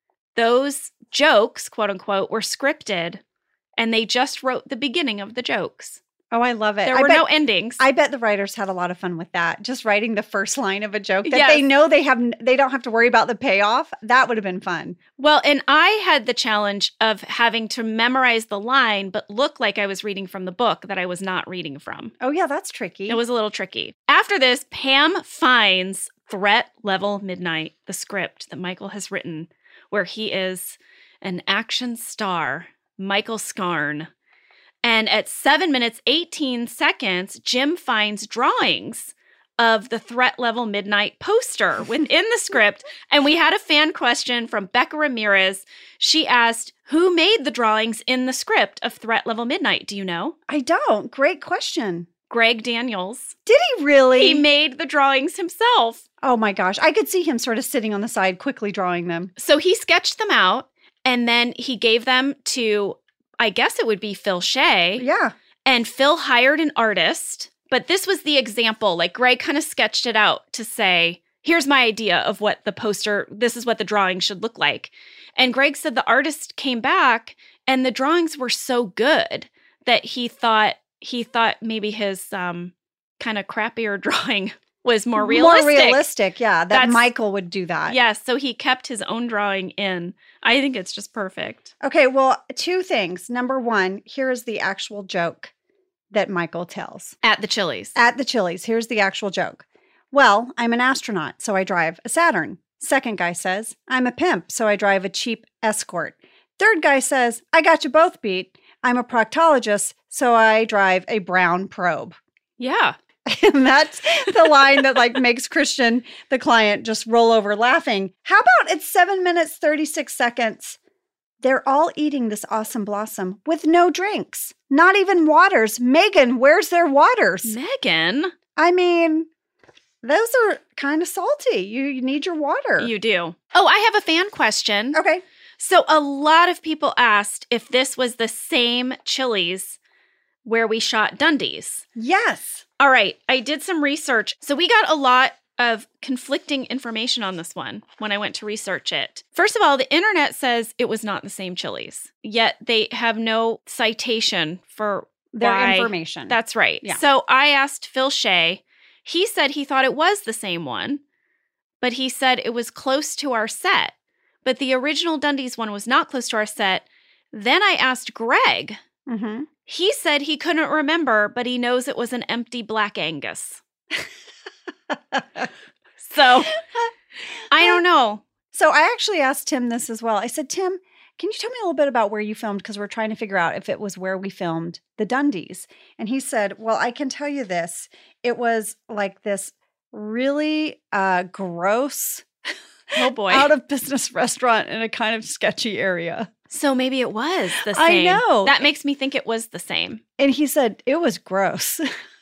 Those jokes, quote unquote, were scripted, and they just wrote the beginning of the jokes. Oh, I love it. There I were bet, no endings. I bet the writers had a lot of fun with that. Just writing the first line of a joke that Yes. they know they have. They don't have to worry about the payoff. That would have been fun. Well, and I had the challenge of having to memorize the line, but look like I was reading from the book that I was not reading from. Oh yeah, that's tricky. It was a little tricky. After this, Pam finds Threat Level Midnight, the script that Michael has written, where he is an action star, Michael Scarn. And at seven minutes, eighteen seconds, Jim finds drawings of the Threat Level Midnight poster within the script. And we had a fan question from Becca Ramirez. She asked, who made the drawings in the script of Threat Level Midnight? Do you know? I don't. Great question. Greg Daniels. Did he really? He made the drawings himself. Oh my gosh. I could see him sort of sitting on the side, quickly drawing them. So he sketched them out, and then he gave them to, I guess it would be Phil Shea. Yeah. And Phil hired an artist. But this was the example. Like, Greg kind of sketched it out to say, here's my idea of what the poster, this is what the drawing should look like. And Greg said the artist came back, and the drawings were so good that he thought, he thought maybe his um, kind of crappier drawing was more realistic. More realistic, yeah. That That's- Michael would do that. Yes, so he kept his own drawing in. I think it's just perfect. Okay, well, two things. Number one, here is the actual joke that Michael tells. At the Chili's. At the Chili's, here's the actual joke. Well, I'm an astronaut, so I drive a Saturn. Second guy says, I'm a pimp, so I drive a cheap Escort. Third guy says, I got you both beat. I'm a proctologist, so I drive a brown probe. Yeah. And that's the line that like makes Christian, the client, just roll over laughing. How about it's seven minutes, thirty-six seconds? They're all eating this awesome blossom with no drinks, not even waters. Megan, where's their waters? Megan? I mean, those are kind of salty. You, you need your water. You do. Oh, I have a fan question. Okay. So a lot of people asked if this was the same Chili's where we shot Dundee's. Yes. All right. I did some research. So we got a lot of conflicting information on this one when I went to research it. First of all, the internet says it was not the same Chili's, yet they have no citation for Their why. information. That's right. Yeah. So I asked Phil Shea. He said he thought it was the same one, but he said it was close to our set. But the original Dundee's one was not close to our set. Then I asked Greg. Mm-hmm. He said he couldn't remember, but he knows it was an empty Black Angus. So, I don't know. So I actually asked Tim this as well. I said, Tim, can you tell me a little bit about where you filmed? Because we're trying to figure out if it was where we filmed the Dundee's. And he said, well, I can tell you this. It was like this really uh, gross, Oh boy. out of business restaurant in a kind of sketchy area. So maybe it was the I same. know. That makes me think it was the same. And he said, it was gross.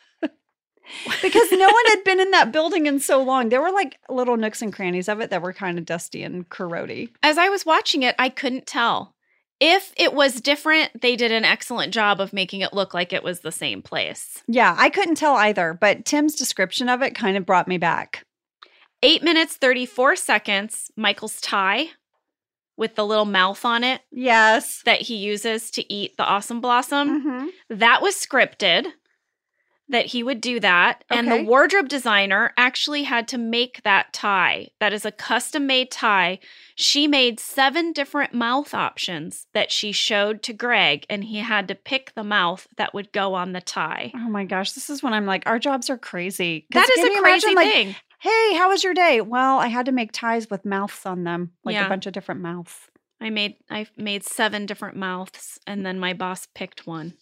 Because no one had been in that building in so long. There were like little nooks and crannies of it that were kind of dusty and corrody. As I was watching it, I couldn't tell. If it was different, they did an excellent job of making it look like it was the same place. Yeah, I couldn't tell either, but Tim's description of it kind of brought me back. Eight minutes, thirty-four seconds, Michael's tie with the little mouth on it Yes. that he uses to eat the Awesome Blossom. Mm-hmm. That was scripted, that he would do that. And Okay. the wardrobe designer actually had to make that tie. That is a custom-made tie. She made seven different mouth options that she showed to Greg, and he had to pick the mouth that would go on the tie. Oh my gosh, this is when I'm like, our jobs are crazy. 'Cause That is can a you crazy imagine, like, thing. hey, how was your day? Well, I had to make ties with mouths on them, like Yeah. a bunch of different mouths. I made I made seven different mouths, and then my boss picked one.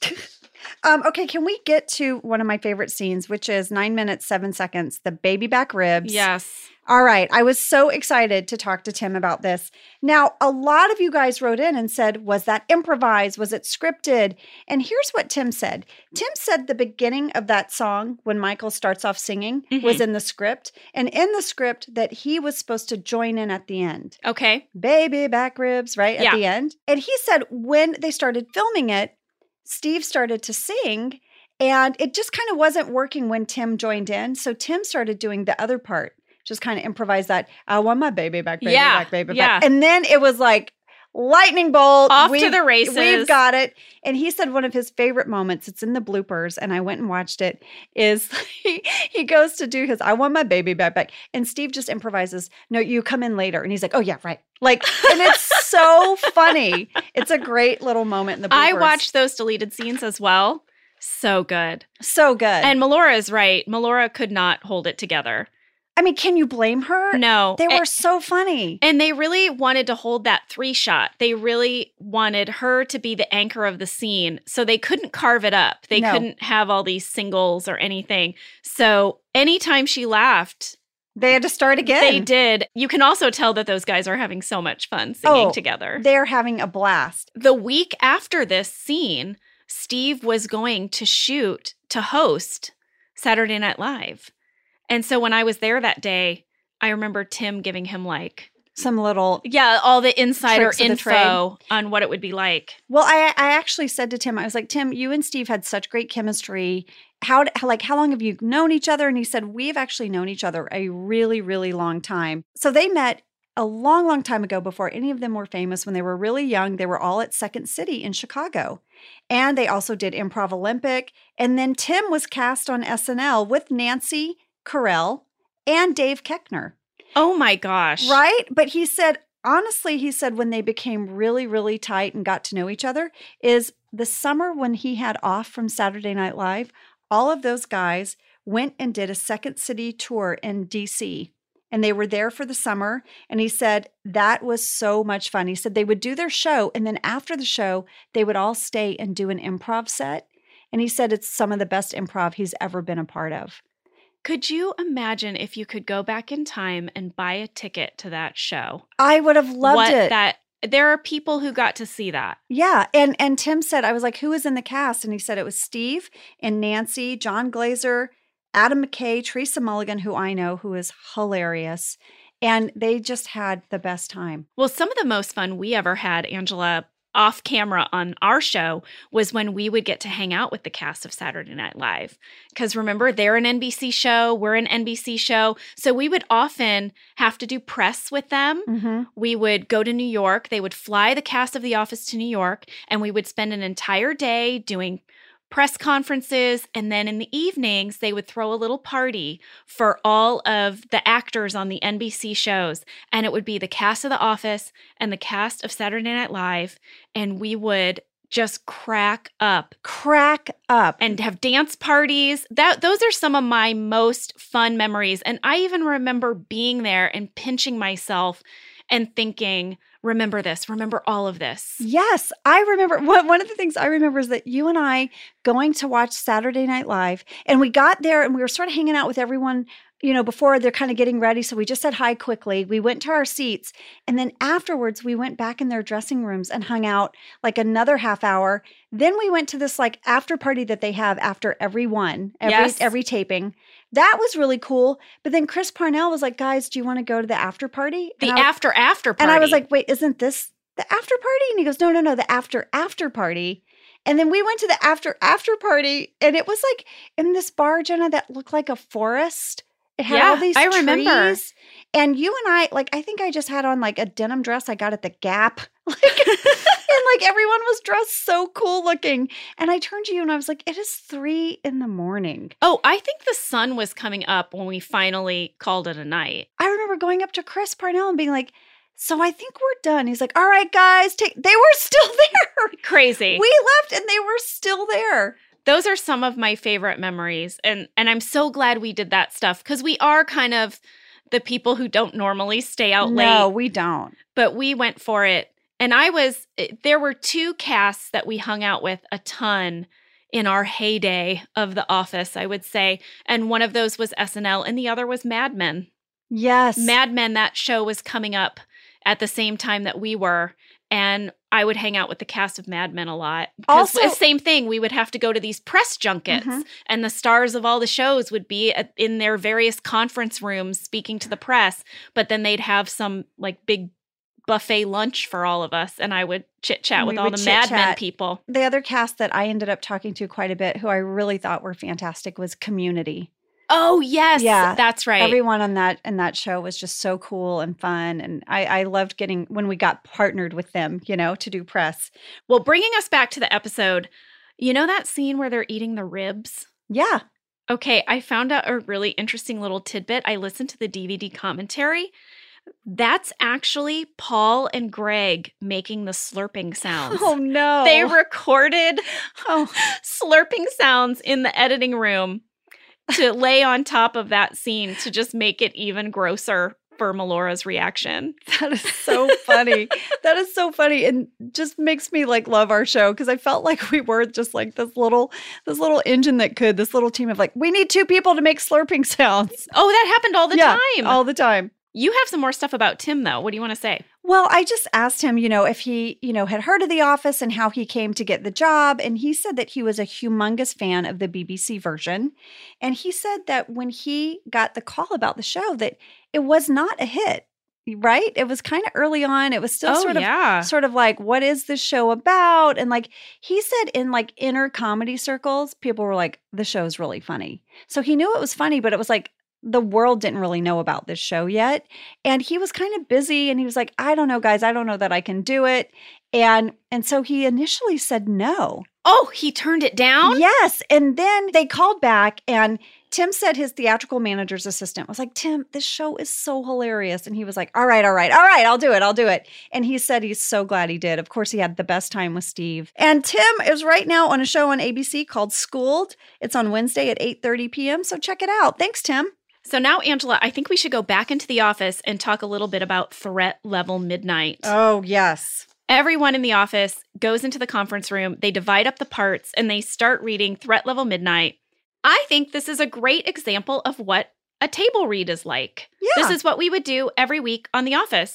Um, okay, can we get to one of my favorite scenes, which is nine minutes, seven seconds, the baby back ribs? Yes. All right. I was so excited to talk to Tim about this. Now, a lot of you guys wrote in and said, was that improvised? Was it scripted? And here's what Tim said. Tim said the beginning of that song, when Michael starts off singing, Mhm. was in the script. And in the script that he was supposed to join in at the end. Okay. Baby back ribs, right? At Yeah. the end. And he said when they started filming it, Steve started to sing. And it just kind of wasn't working when Tim joined in. So Tim started doing the other part. Just kind of improvise that. I want my baby back, baby Yeah, back, baby yeah. back. And then it was like lightning bolt. Off to We've- the races. We've got it. And he said one of his favorite moments, it's in the bloopers, and I went and watched it, is he, he goes to do his, I want my baby back back. And Steve just improvises, no, you come in later. And he's like, oh yeah, right. Like, and it's so funny. It's a great little moment in the bloopers. I watched those deleted scenes as well. So good. So good. And Melora is right. Melora could not hold it together. I mean, can you blame her? No. They were And- so funny. And they really wanted to hold that three shot. They really wanted her to be the anchor of the scene. So they couldn't carve it up. They No. couldn't have all these singles or anything. So anytime she laughed, They had to start again. they did. You can also tell that those guys are having so much fun singing Oh, together. They're having a blast. The week after this scene, Steve was going to shoot to host Saturday Night Live. And so when I was there that day, I remember Tim giving him like, Some little. yeah, all the insider Tricks of the trade. info on what it would be like. Well, I I actually said to Tim, I was like, Tim, you and Steve had such great chemistry. How d- like how long have you known each other? And he said, we've actually known each other a really, really long time. So they met a long, long time ago before any of them were famous. When they were really young, they were all at Second City in Chicago. And they also did Improv Olympic. And then Tim was cast on S N L with Nancy Carell and Dave Koechner. Oh my gosh. Right? But he said, honestly, he said when they became really, really tight and got to know each other is the summer when he had off from Saturday Night Live, all of those guys went and did a Second City tour in D C. And they were there for the summer. And he said that was so much fun. He said they would do their show. And then after the show, they would all stay and do an improv set. And he said it's some of the best improv he's ever been a part of. Could you imagine if you could go back in time and buy a ticket to that show? I would have loved what it. that there are people who got to see that. Yeah. And and Tim said, I was like, who was in the cast? And he said it was Steve and Nancy, John Glazer, Adam McKay, Teresa Mulligan, who I know, who is hilarious. And they just had the best time. Well, some of the most fun we ever had, Angela, off camera on our show was when we would get to hang out with the cast of Saturday Night Live. Because remember, they're an N B C show, we're an N B C show. So we would often have to do press with them. Mm-hmm. We would go to New York. They would fly the cast of The Office to New York, and we would spend an entire day doing press conferences, and then in the evenings, they would throw a little party for all of the actors on the N B C shows, and it would be the cast of The Office and the cast of Saturday Night Live, and we would just crack up. Crack up. And have dance parties. That Those are some of my most fun memories, and I even remember being there and pinching myself and thinking, remember this, remember all of this. Yes, I remember. One, one of the things I remember is that you and I going to watch Saturday Night Live, and we got there and we were sort of hanging out with everyone, you know, before they're kind of getting ready. So we just said hi quickly. We went to our seats, and then afterwards we went back in their dressing rooms and hung out like another half hour. Then we went to this like after party that they have after every one, every, Yes. every taping. That was really cool. But then Chris Parnell was like, guys, do you want to go to the after party? The And I- after after party. And I was like, wait, isn't this the after party? And he goes, no, no, no, the after after party. And then we went to the after after party, and it was like in this bar, Jenna, that looked like a forest. It had Yeah, all these I trees. remember. And you and I, like, I think I just had on like a denim dress I got at the Gap. Like, and like everyone was dressed so cool looking. And I turned to you and I was like, it is three in the morning. oh, I think the sun was coming up when we finally called it a night. I remember going up to Chris Parnell and being like, so I think we're done. He's like, all right, guys, take. They were still there. Crazy. We left and they were still there. Those are some of my favorite memories. And and I'm so glad we did that stuff, because we are kind of the people who don't normally stay out No, late. we don't. But we went for it. And I was, there were two casts that we hung out with a ton in our heyday of The Office, I would say. And one of those was S N L and the other was Mad Men. Yes. Mad Men, that show was coming up at the same time that we were. And I would hang out with the cast of Mad Men a lot. Because Also- the same thing, we would have to go to these press junkets, Mhm. and the stars of all the shows would be at, in their various conference rooms speaking to the press. But then they'd have some like big buffet lunch for all of us, and I would chit chat with We all would the Mad Men chit-chat. people. The other cast that I ended up talking to quite a bit, who I really thought were fantastic, was Community. Oh yes, Yeah, that's right. Everyone on that in that show was just so cool and fun, and I, I loved getting when we got partnered with them, you know, to do press. Well, bringing us back to the episode, you know that scene where they're eating the ribs? Yeah, Okay, I found out a really interesting little tidbit. I listened to the D V D commentary. That's actually Paul and Greg making the slurping sounds. Oh no, They recorded oh, slurping sounds in the editing room to lay on top of that scene to just make it even grosser for Melora's reaction. that is so funny. That is so funny, and just makes me like love our show because I felt like we were just like this little this little engine that could this little team of like we need two people to make slurping sounds. Oh, that happened all the yeah, time. all the time. You have some more stuff about Tim, though. What do you want to say? Well, I just asked him, you know, if he, you know, had heard of The Office and how he came to get the job. And he said that he was a humongous fan of the B B C version. And he said that when he got the call about the show, that it was not a hit, right? It was kind of early on. It was still Oh, sort of yeah. sort of like, what is this show about? And like he said in like inner comedy circles, people were like, the show's really funny. So he knew it was funny, but it was like, the world didn't really know about this show yet. And he was kind of busy and he was like, I don't know, guys, I don't know that I can do it. And and so he initially said no. Oh, he turned it down? Yes. And then they called back and Tim said his theatrical manager's assistant was like, Tim, this show is so hilarious. And he was like, all right, all right, all right, I'll do it. I'll do it. And he said he's so glad he did. Of course, he had the best time with Steve. And Tim is right now on a show on A B C called Schooled. It's on Wednesday at eight thirty p.m. So check it out. Thanks, Tim. So now, Angela, I think we should go back into the office and talk a little bit about Threat Level Midnight. Oh, yes. Everyone in the office goes into the conference room, they divide up the parts, and they start reading Threat Level Midnight. I think this is a great example of what a table read is like. Yeah. This is what we would do every week on The Office.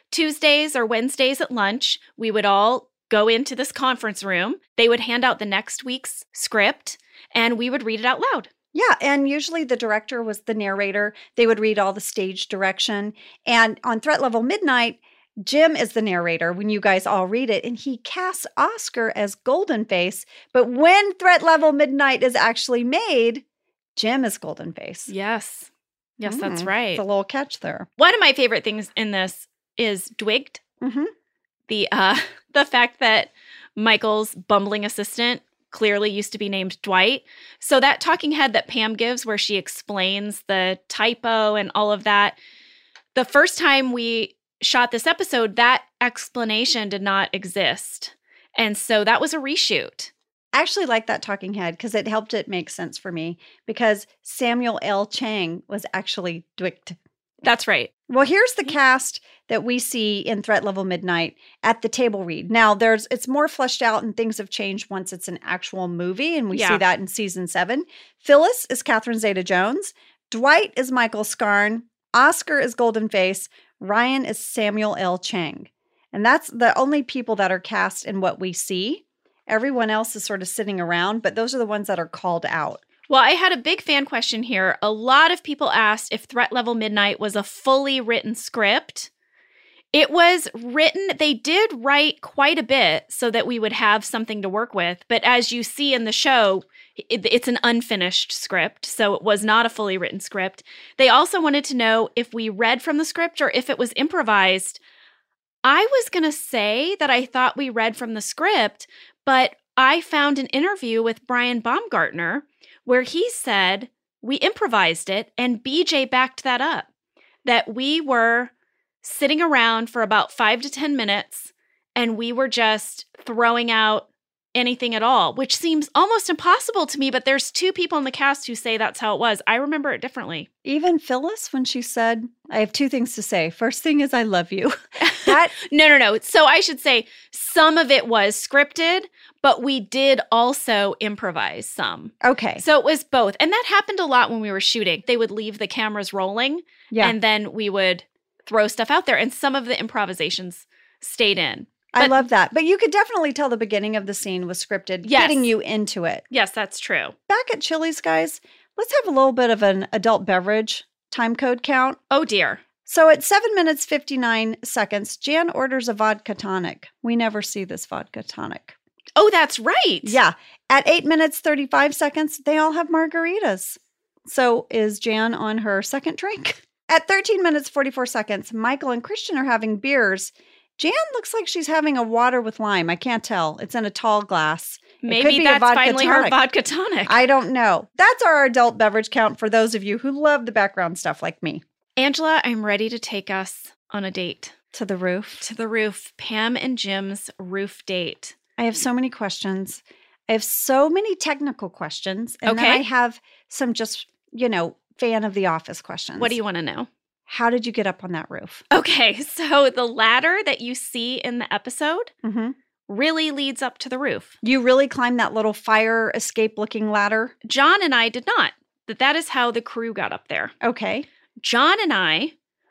Tuesdays or Wednesdays at lunch, we would all go into this conference room. They would hand out the next week's script, and we would read it out loud. Yeah, and usually the director was the narrator. They would read all the stage direction. And on Threat Level Midnight, Jim is the narrator when you guys all read it, and he casts Oscar as Goldenface. But when Threat Level Midnight is actually made, Jim is Goldenface. Yes. Yes, Mm, that's right. It's a little catch there. One of my favorite things in this is Dwigged. Mm-hmm. The uh, the fact that Michael's bumbling assistant clearly used to be named Dwight. So that talking head that Pam gives where she explains the typo and all of that, the first time we shot this episode, that explanation did not exist. And so that was a reshoot. I actually like that talking head because it helped it make sense for me because Samuel L. Chang was actually Dwight. That's right. Well, here's the cast that we see in Threat Level Midnight at the table read. Now, there's it's more fleshed out and things have changed once it's an actual movie, and we Yeah. see that in season seven. Phyllis is Catherine Zeta-Jones. Dwight is Michael Scarn. Oscar is Goldenface. Ryan is Samuel L. Chang. And that's the only people that are cast in what we see. Everyone else is sort of sitting around, but those are the ones that are called out. Well, I had a big fan question here. A lot of people asked if Threat Level Midnight was a fully written script. It was written, they did write quite a bit so that we would have something to work with. But as you see in the show, it, it's an unfinished script. So it was not a fully written script. They also wanted to know if we read from the script or if it was improvised. I was going to say that I thought we read from the script, but I found an interview with Brian Baumgartner where he said we improvised it, and B J backed that up, that we were sitting around for about five to ten minutes, and we were just throwing out anything at all, which seems almost impossible to me, but there's two people in the cast who say that's how it was. I remember it differently. Even Phyllis, when she said, I have two things to say. First thing is, I love you. That no, no, no. So I should say some of it was scripted, but we did also improvise some. Okay. So it was both. And that happened a lot when we were shooting. They would leave the cameras rolling, Yeah. and then we would throw stuff out there. And some of the improvisations stayed in. I But- love that. But you could definitely tell the beginning of the scene was scripted, Yes. getting you into it. Yes, that's true. Back at Chili's, guys, let's have a little bit of an adult beverage time code count. Oh, dear. So at seven minutes, fifty-nine seconds, Jan orders a vodka tonic. We never see this vodka tonic. Oh, that's right. Yeah. At eight minutes, thirty-five seconds, they all have margaritas. So is Jan on her second drink? At thirteen minutes, forty-four seconds, Michael and Christian are having beers. Jan looks like she's having a water with lime. I can't tell. It's in a tall glass. It could Maybe be a that's vodka finally her tonic. vodka tonic. I don't know. That's our adult beverage count for those of you who love the background stuff like me. Angela, I'm ready to take us on a date. To the roof. To the roof. Pam and Jim's roof date. I have so many questions. I have so many technical questions. And then Okay. I have some just, you know, fan of the office questions. What do you want to know? How did you get up on that roof? Okay, so the ladder that you see in the episode Mm-hmm. really leads up to the roof. You really climbed that little fire escape looking ladder? John and I did not. That that is how the crew got up there. Okay. John and I,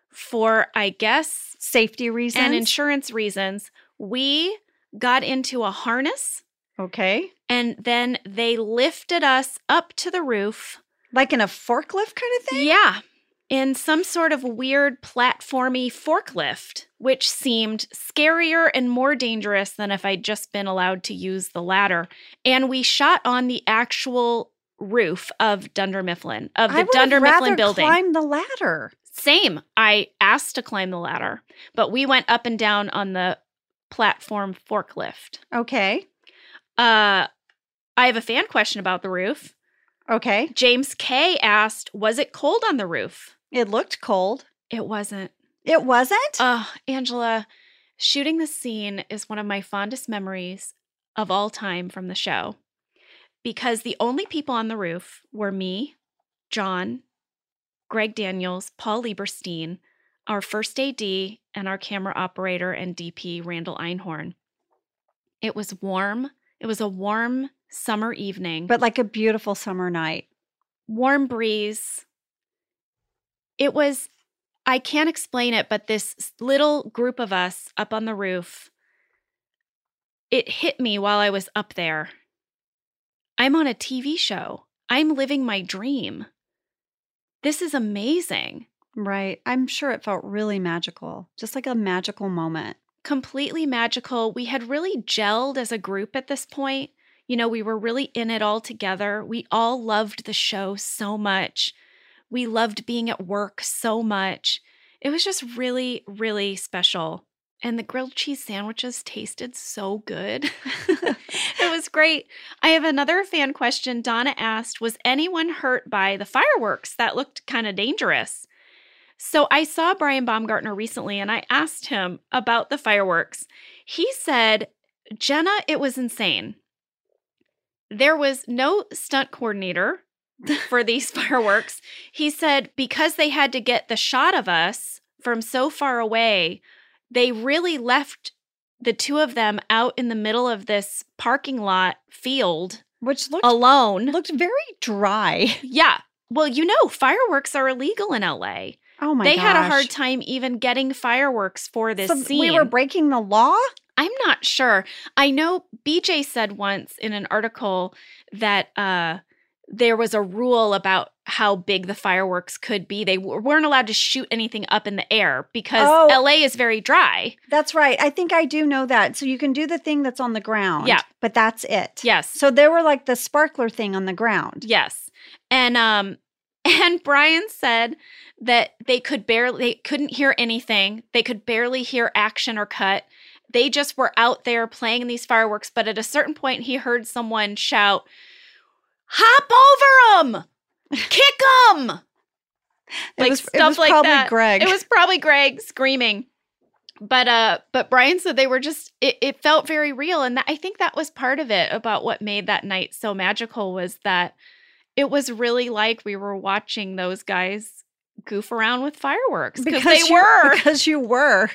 for I guess Safety reasons? and insurance reasons, we got into a harness Okay. and then they lifted us up to the roof. Like in a forklift kind of thing? Yeah, in some sort of weird platformy forklift, which seemed scarier and more dangerous than if I'd just been allowed to use the ladder. And we shot on the actual roof of Dunder Mifflin, of the I would Dunder have rather Mifflin building. climb the ladder. Same. I asked to climb the ladder, but we went up and down on the platform forklift. Okay. Uh, I have a fan question about the roof. Okay. James K asked, was it cold on the roof? It looked cold. It wasn't. It wasn't? Oh, Angela, shooting the scene is one of my fondest memories of all time from the show because the only people on the roof were me, John, Greg Daniels, Paul Lieberstein, our first A D, and our camera operator and D P, Randall Einhorn. It was warm. It was a warm summer evening. But like a beautiful summer night. Warm breeze. It was I can't explain it, but this little group of us up on the roof, it hit me while I was up there. I'm on a T V show. I'm living my dream. This is amazing. Right. I'm sure it felt really magical, just like a magical moment. Completely magical. We had really gelled as a group at this point. You know, we were really in it all together. We all loved the show so much. We loved being at work so much. It was just really, really special. And the grilled cheese sandwiches tasted so good. It was great. I have another fan question. Donna asked, was anyone hurt by the fireworks? That looked kind of dangerous. So I saw Brian Baumgartner recently and I asked him about the fireworks. He said, Jenna, it was insane. There was no stunt coordinator for these fireworks. He said because they had to get the shot of us from so far away, they really left the two of them out in the middle of this parking lot field, which looked alone. Looked very dry. Yeah. Well, you know, fireworks are illegal in L A. Oh my they gosh. had a hard time even getting fireworks for this so scene. We were breaking the law? I'm not sure. I know B J said once in an article that uh, there was a rule about how big the fireworks could be. They w- weren't allowed to shoot anything up in the air because Oh. L A is very dry. That's right. I think I do know that. So you can do the thing that's on the ground. Yeah. But that's it. Yes. So they were like the sparkler thing on the ground. Yes. And um and Brian said that they could barely they couldn't hear anything. They could barely hear action or cut. They just were out there playing these fireworks, but at a certain point he heard someone shout, "Hop over them! Kick them!" It Like was, stuff it was like probably that. Greg. It was probably Greg screaming. But uh, but Brian said they were just, it, it felt very real. And that, I think that was part of it about what made that night so magical was that it was really like we were watching those guys goof around with fireworks. Because they you, were. Because you were.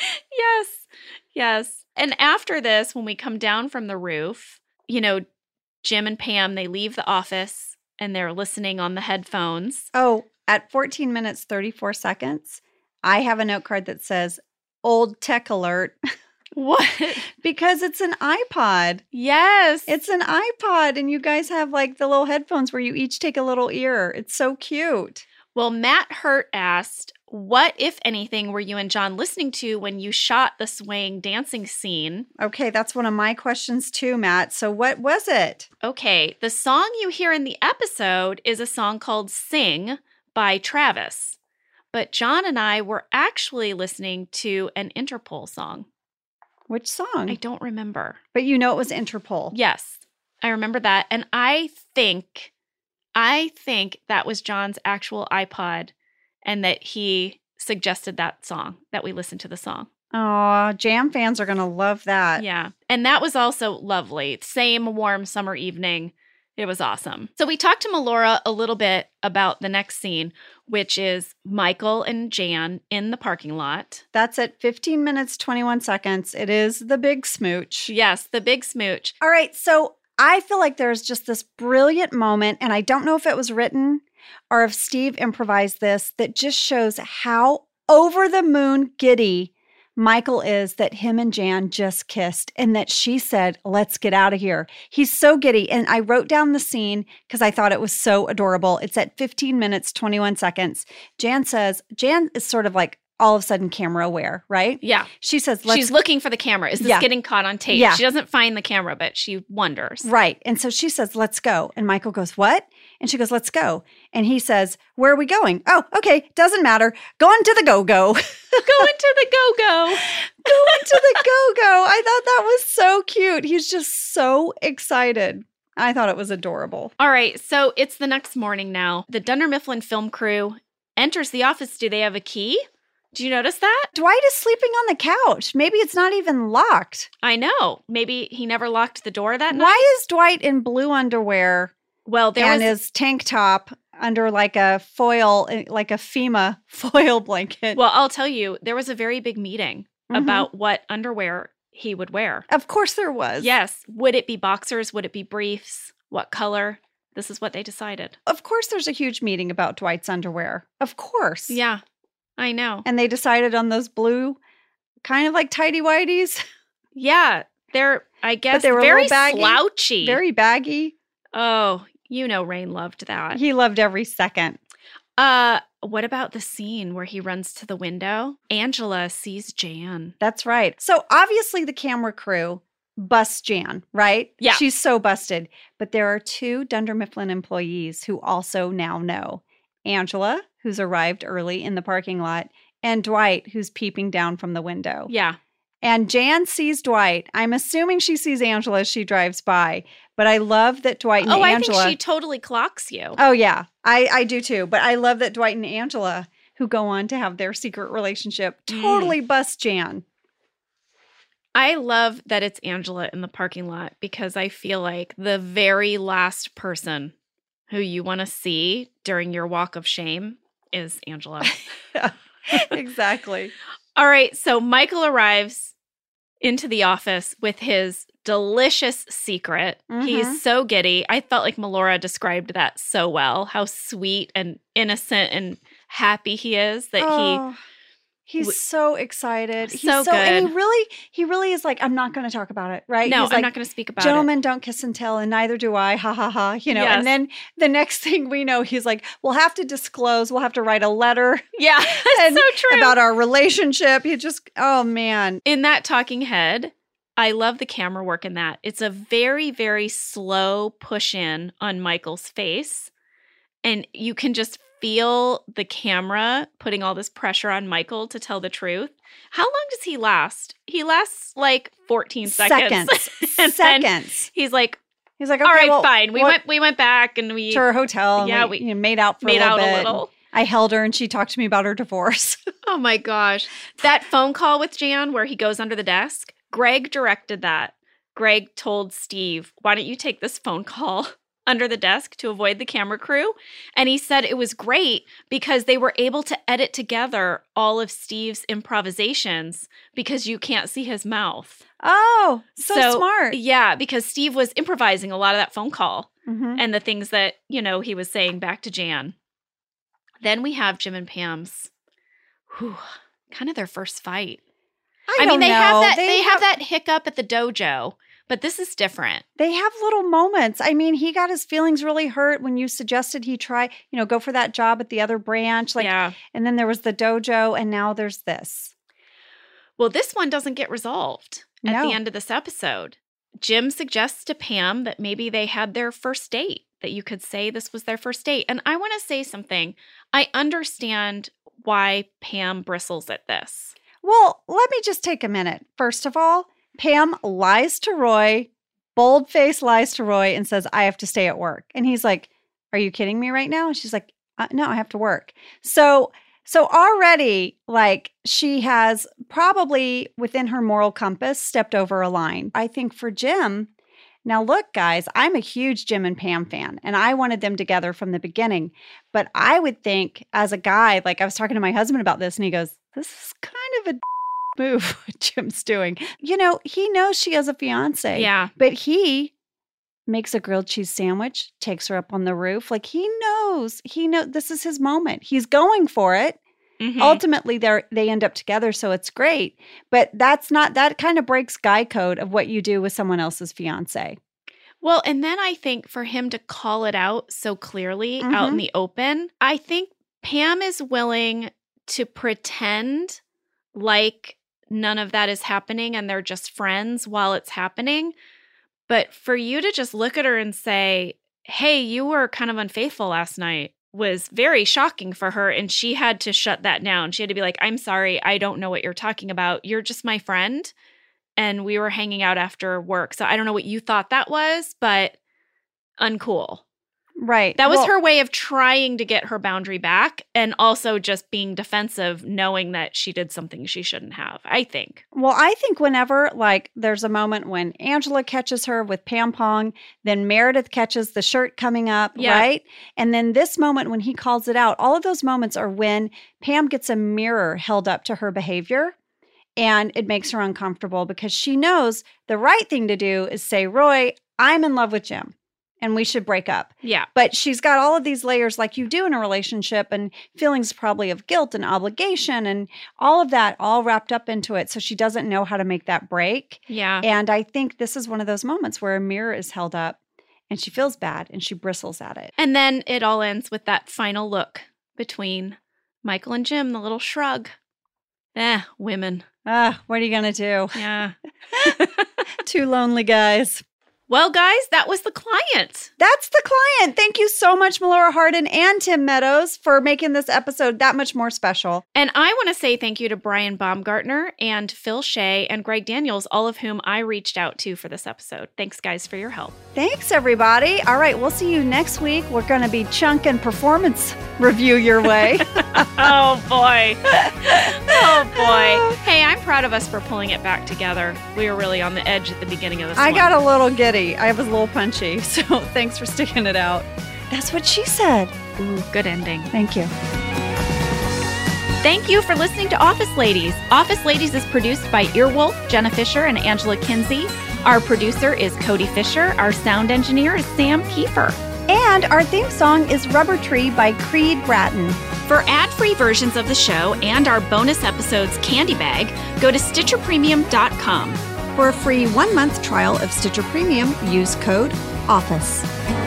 Yes. Yes. And after this, when we come down from the roof, you know, Jim and Pam, they leave the office and they're listening on the headphones. Oh, at fourteen minutes, thirty-four seconds, I have a note card that says, old tech alert. What? Because it's an iPod. Yes. It's an iPod. And you guys have like the little headphones where you each take a little ear. It's so cute. Well, Matt Hurt asked, what, if anything, were you and John listening to when you shot the swaying dancing scene? Okay, that's one of my questions too, Matt. So what was it? Okay, the song you hear in the episode is a song called Sing by Travis. But John and I were actually listening to an Interpol song. Which song? I don't remember. But you know it was Interpol. Yes, I remember that. And I think, I think that was John's actual iPod and that he suggested that song, that we listen to the song. Oh, Jam fans are going to love that. Yeah. And that was also lovely. Same warm summer evening. It was awesome. So we talked to Melora a little bit about the next scene, which is Michael and Jan in the parking lot. That's at fifteen minutes, twenty-one seconds. It is the big smooch. Yes, the big smooch. All right. So I feel like there's just this brilliant moment, and I don't know if it was written or if Steve improvised this, that just shows how over the moon giddy Michael is that him and Jan just kissed and that she said, let's get out of here. He's so giddy. And I wrote down the scene because I thought it was so adorable. It's at fifteen minutes, twenty-one seconds. Jan says, Jan is sort of like all of a sudden camera aware, right? Yeah. She says, let's She's looking for the camera. Is this Yeah. getting caught on tape? Yeah. She doesn't find the camera, but she wonders. Right. And so she says, let's go. And Michael goes, what? And she goes, let's go. And he says, where are we going? Oh, okay. Doesn't matter. Going to the go-go. Go into the go-go. Going to the go-go. I thought that was so cute. He's just so excited. I thought it was adorable. All right. So it's the next morning now. The Dunder Mifflin film crew enters the office. Do they have a key? Do you notice that? Dwight is sleeping on the couch. Maybe it's not even locked. I know. Maybe he never locked the door that night. Why is Dwight in blue underwear Well, there and was his tank top under like a foil, like a FEMA foil blanket? Well, I'll tell you, there was a very big meeting Mhm. about what underwear he would wear. Of course there was. Yes. Would it be boxers? Would it be briefs? What color? This is what they decided. Of course there's a huge meeting about Dwight's underwear. Of course. Yeah. I know. And they decided on those blue, kind of like tighty-whities. Yeah, they're, I guess, But they were a very little baggy, slouchy. very baggy. Oh, you know Rain loved that. He loved every second. Uh, what about the scene where he runs to the window? Angela sees Jan. That's right. So obviously the camera crew busts Jan, right? Yeah. She's so busted. But there are two Dunder Mifflin employees who also now know. Angela, who's arrived early in the parking lot, and Dwight, who's peeping down from the window. Yeah. And Jan sees Dwight. I'm assuming she sees Angela as she drives by. But I love that Dwight and oh, Angela. I think she totally clocks you. Oh, yeah. I, I do too. But I love that Dwight and Angela, who go on to have their secret relationship, totally mm. bust Jan. I love that it's Angela in the parking lot because I feel like the very last person who you want to see during your walk of shame is Angela. Yeah, exactly. All right. So Michael arrives into the office with his delicious secret. Mm-hmm. He's so giddy. I felt like Melora described that so well, how sweet and innocent and happy he is that oh, he he's w- so excited. He's so, so good. And he really, he really is like, I'm not going to talk about it, right? No, he's I'm like, not going to speak about Gentlemen it. don't kiss and tell, and neither do I. Ha ha ha. You know, Yes. and then the next thing we know, he's like, we'll have to disclose. We'll have to write a letter. Yeah, and so true. About our relationship. He just, oh man. In that talking head, I love the camera work in that. It's a very, very slow push in on Michael's face. And you can just feel the camera putting all this pressure on Michael to tell the truth. How long does he last? He lasts like fourteen seconds. Seconds. Seconds. He's like, he's like, okay, all right, well, fine. We what, went we went back and we to her hotel. Yeah, and we, we you know, made out for made a little out bit. a little. I held her and she talked to me about her divorce. Oh my gosh. That phone call with Jan where he goes under the desk, Greg directed that. Greg told Steve, why don't you take this phone call under the desk to avoid the camera crew? And he said it was great because they were able to edit together all of Steve's improvisations because you can't see his mouth. Oh, so, so smart. Yeah, because Steve was improvising a lot of that phone call Mm-hmm. and the things that, you know, he was saying back to Jan. Then we have Jim and Pam's, whew, kind of their first fight. I, I don't mean, they know. have that. They, They, have, have that hiccup at the dojo, but this is different. They have little moments. I mean, he got his feelings really hurt when you suggested he try, you know, go for that job at the other branch. Like, Yeah. and then there was the dojo, and now there's this. Well, this one doesn't get resolved at No. the end of this episode. Jim suggests to Pam that maybe they had their first date, that you could say this was their first date. And I want to say something. I understand why Pam bristles at this. Well, let me just take a minute. First of all, Pam lies to Roy, bold-faced lies to Roy, and says, I have to stay at work. And he's like, are you kidding me right now? And she's like, uh, no, I have to work. So, so already, like, she has probably within her moral compass stepped over a line. I think for Jim, now look, guys, I'm a huge Jim and Pam fan, and I wanted them together from the beginning. But I would think as a guy, like I was talking to my husband about this, and he goes, this is kind of a move what Jim's doing. You know, he knows she has a fiance. Yeah. But he makes a grilled cheese sandwich, takes her up on the roof. Like he knows, he knows this is his moment. He's going for it. Mhm. Ultimately, they they end up together, so it's great. But that's not, that kind of breaks guy code of what you do with someone else's fiance. Well, and then I think for him to call it out so clearly out in Mhm. the open, I think Pam is willing to pretend like none of that is happening and they're just friends while it's happening. But for you to just look at her and say, hey, you were kind of unfaithful last night was very shocking for her. And she had to shut that down. She had to be like, I'm sorry, I don't know what you're talking about. You're just my friend. And we were hanging out after work. So I don't know what you thought that was, but uncool. Right. That was Well, her way of trying to get her boundary back and also just being defensive, knowing that she did something she shouldn't have, I think. Well, I think whenever, like, there's a moment when Angela catches her with Pam Pong, then Meredith catches the shirt coming up, Yeah. right? And then this moment when he calls it out, all of those moments are when Pam gets a mirror held up to her behavior. And it makes her uncomfortable because she knows the right thing to do is say, Roy, I'm in love with Jim. and we should break up. Yeah. But she's got all of these layers like you do in a relationship, and feelings probably of guilt and obligation and all of that all wrapped up into it. So she doesn't know how to make that break. Yeah. And I think this is one of those moments where a mirror is held up and she feels bad and she bristles at it. And then it all ends with that final look between Michael and Jim, the little shrug. Eh, women. Ah, what are you going to do? Yeah. Two lonely guys. Well, guys, that was the client. That's the client. Thank you so much, Melora Hardin and Tim Meadows, for making this episode that much more special. And I want to say thank you to Brian Baumgartner and Phil Shea and Greg Daniels, all of whom I reached out to for this episode. Thanks, guys, for your help. Thanks, everybody. All right, we'll see you next week. We're going to be chunking performance review your way. Oh, boy. Oh, boy. Hey, I'm proud of us for pulling it back together. We were really on the edge at the beginning of this I one. got a little giddy. I was a little punchy, so thanks for sticking it out. That's what she said. Ooh, good ending. Thank you. Thank you for listening to Office Ladies. Office Ladies is produced by Earwolf, Jenna Fisher, and Angela Kinsey. Our producer is Cody Fisher. Our sound engineer is Sam Kiefer. And our theme song is Rubber Tree by Creed Bratton. For ad-free versions of the show and our bonus episodes Candy Bag, go to Stitcher Premium dot com. For a free one-month trial of Stitcher Premium, use code OFFICE.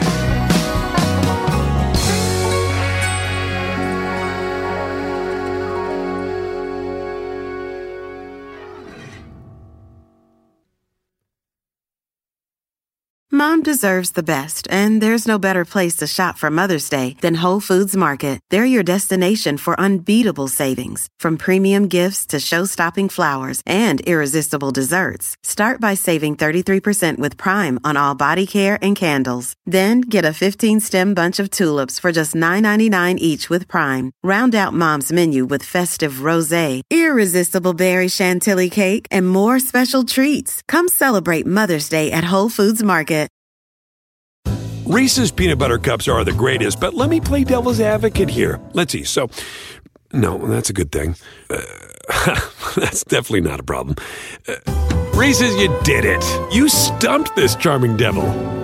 Mom deserves the best, and there's no better place to shop for Mother's Day than Whole Foods Market. They're your destination for unbeatable savings, from premium gifts to show-stopping flowers and irresistible desserts. Start by saving thirty-three percent with Prime on all body care and candles. Then get a fifteen-stem bunch of tulips for just nine ninety-nine each with Prime. Round out Mom's menu with festive rosé, irresistible berry chantilly cake, and more special treats. Come celebrate Mother's Day at Whole Foods Market. Reese's peanut butter cups are the greatest, but let me play devil's advocate here. Let's see. So, no, that's a good thing. Uh, that's definitely not a problem. Uh, Reese's, you did it. You stumped this charming devil.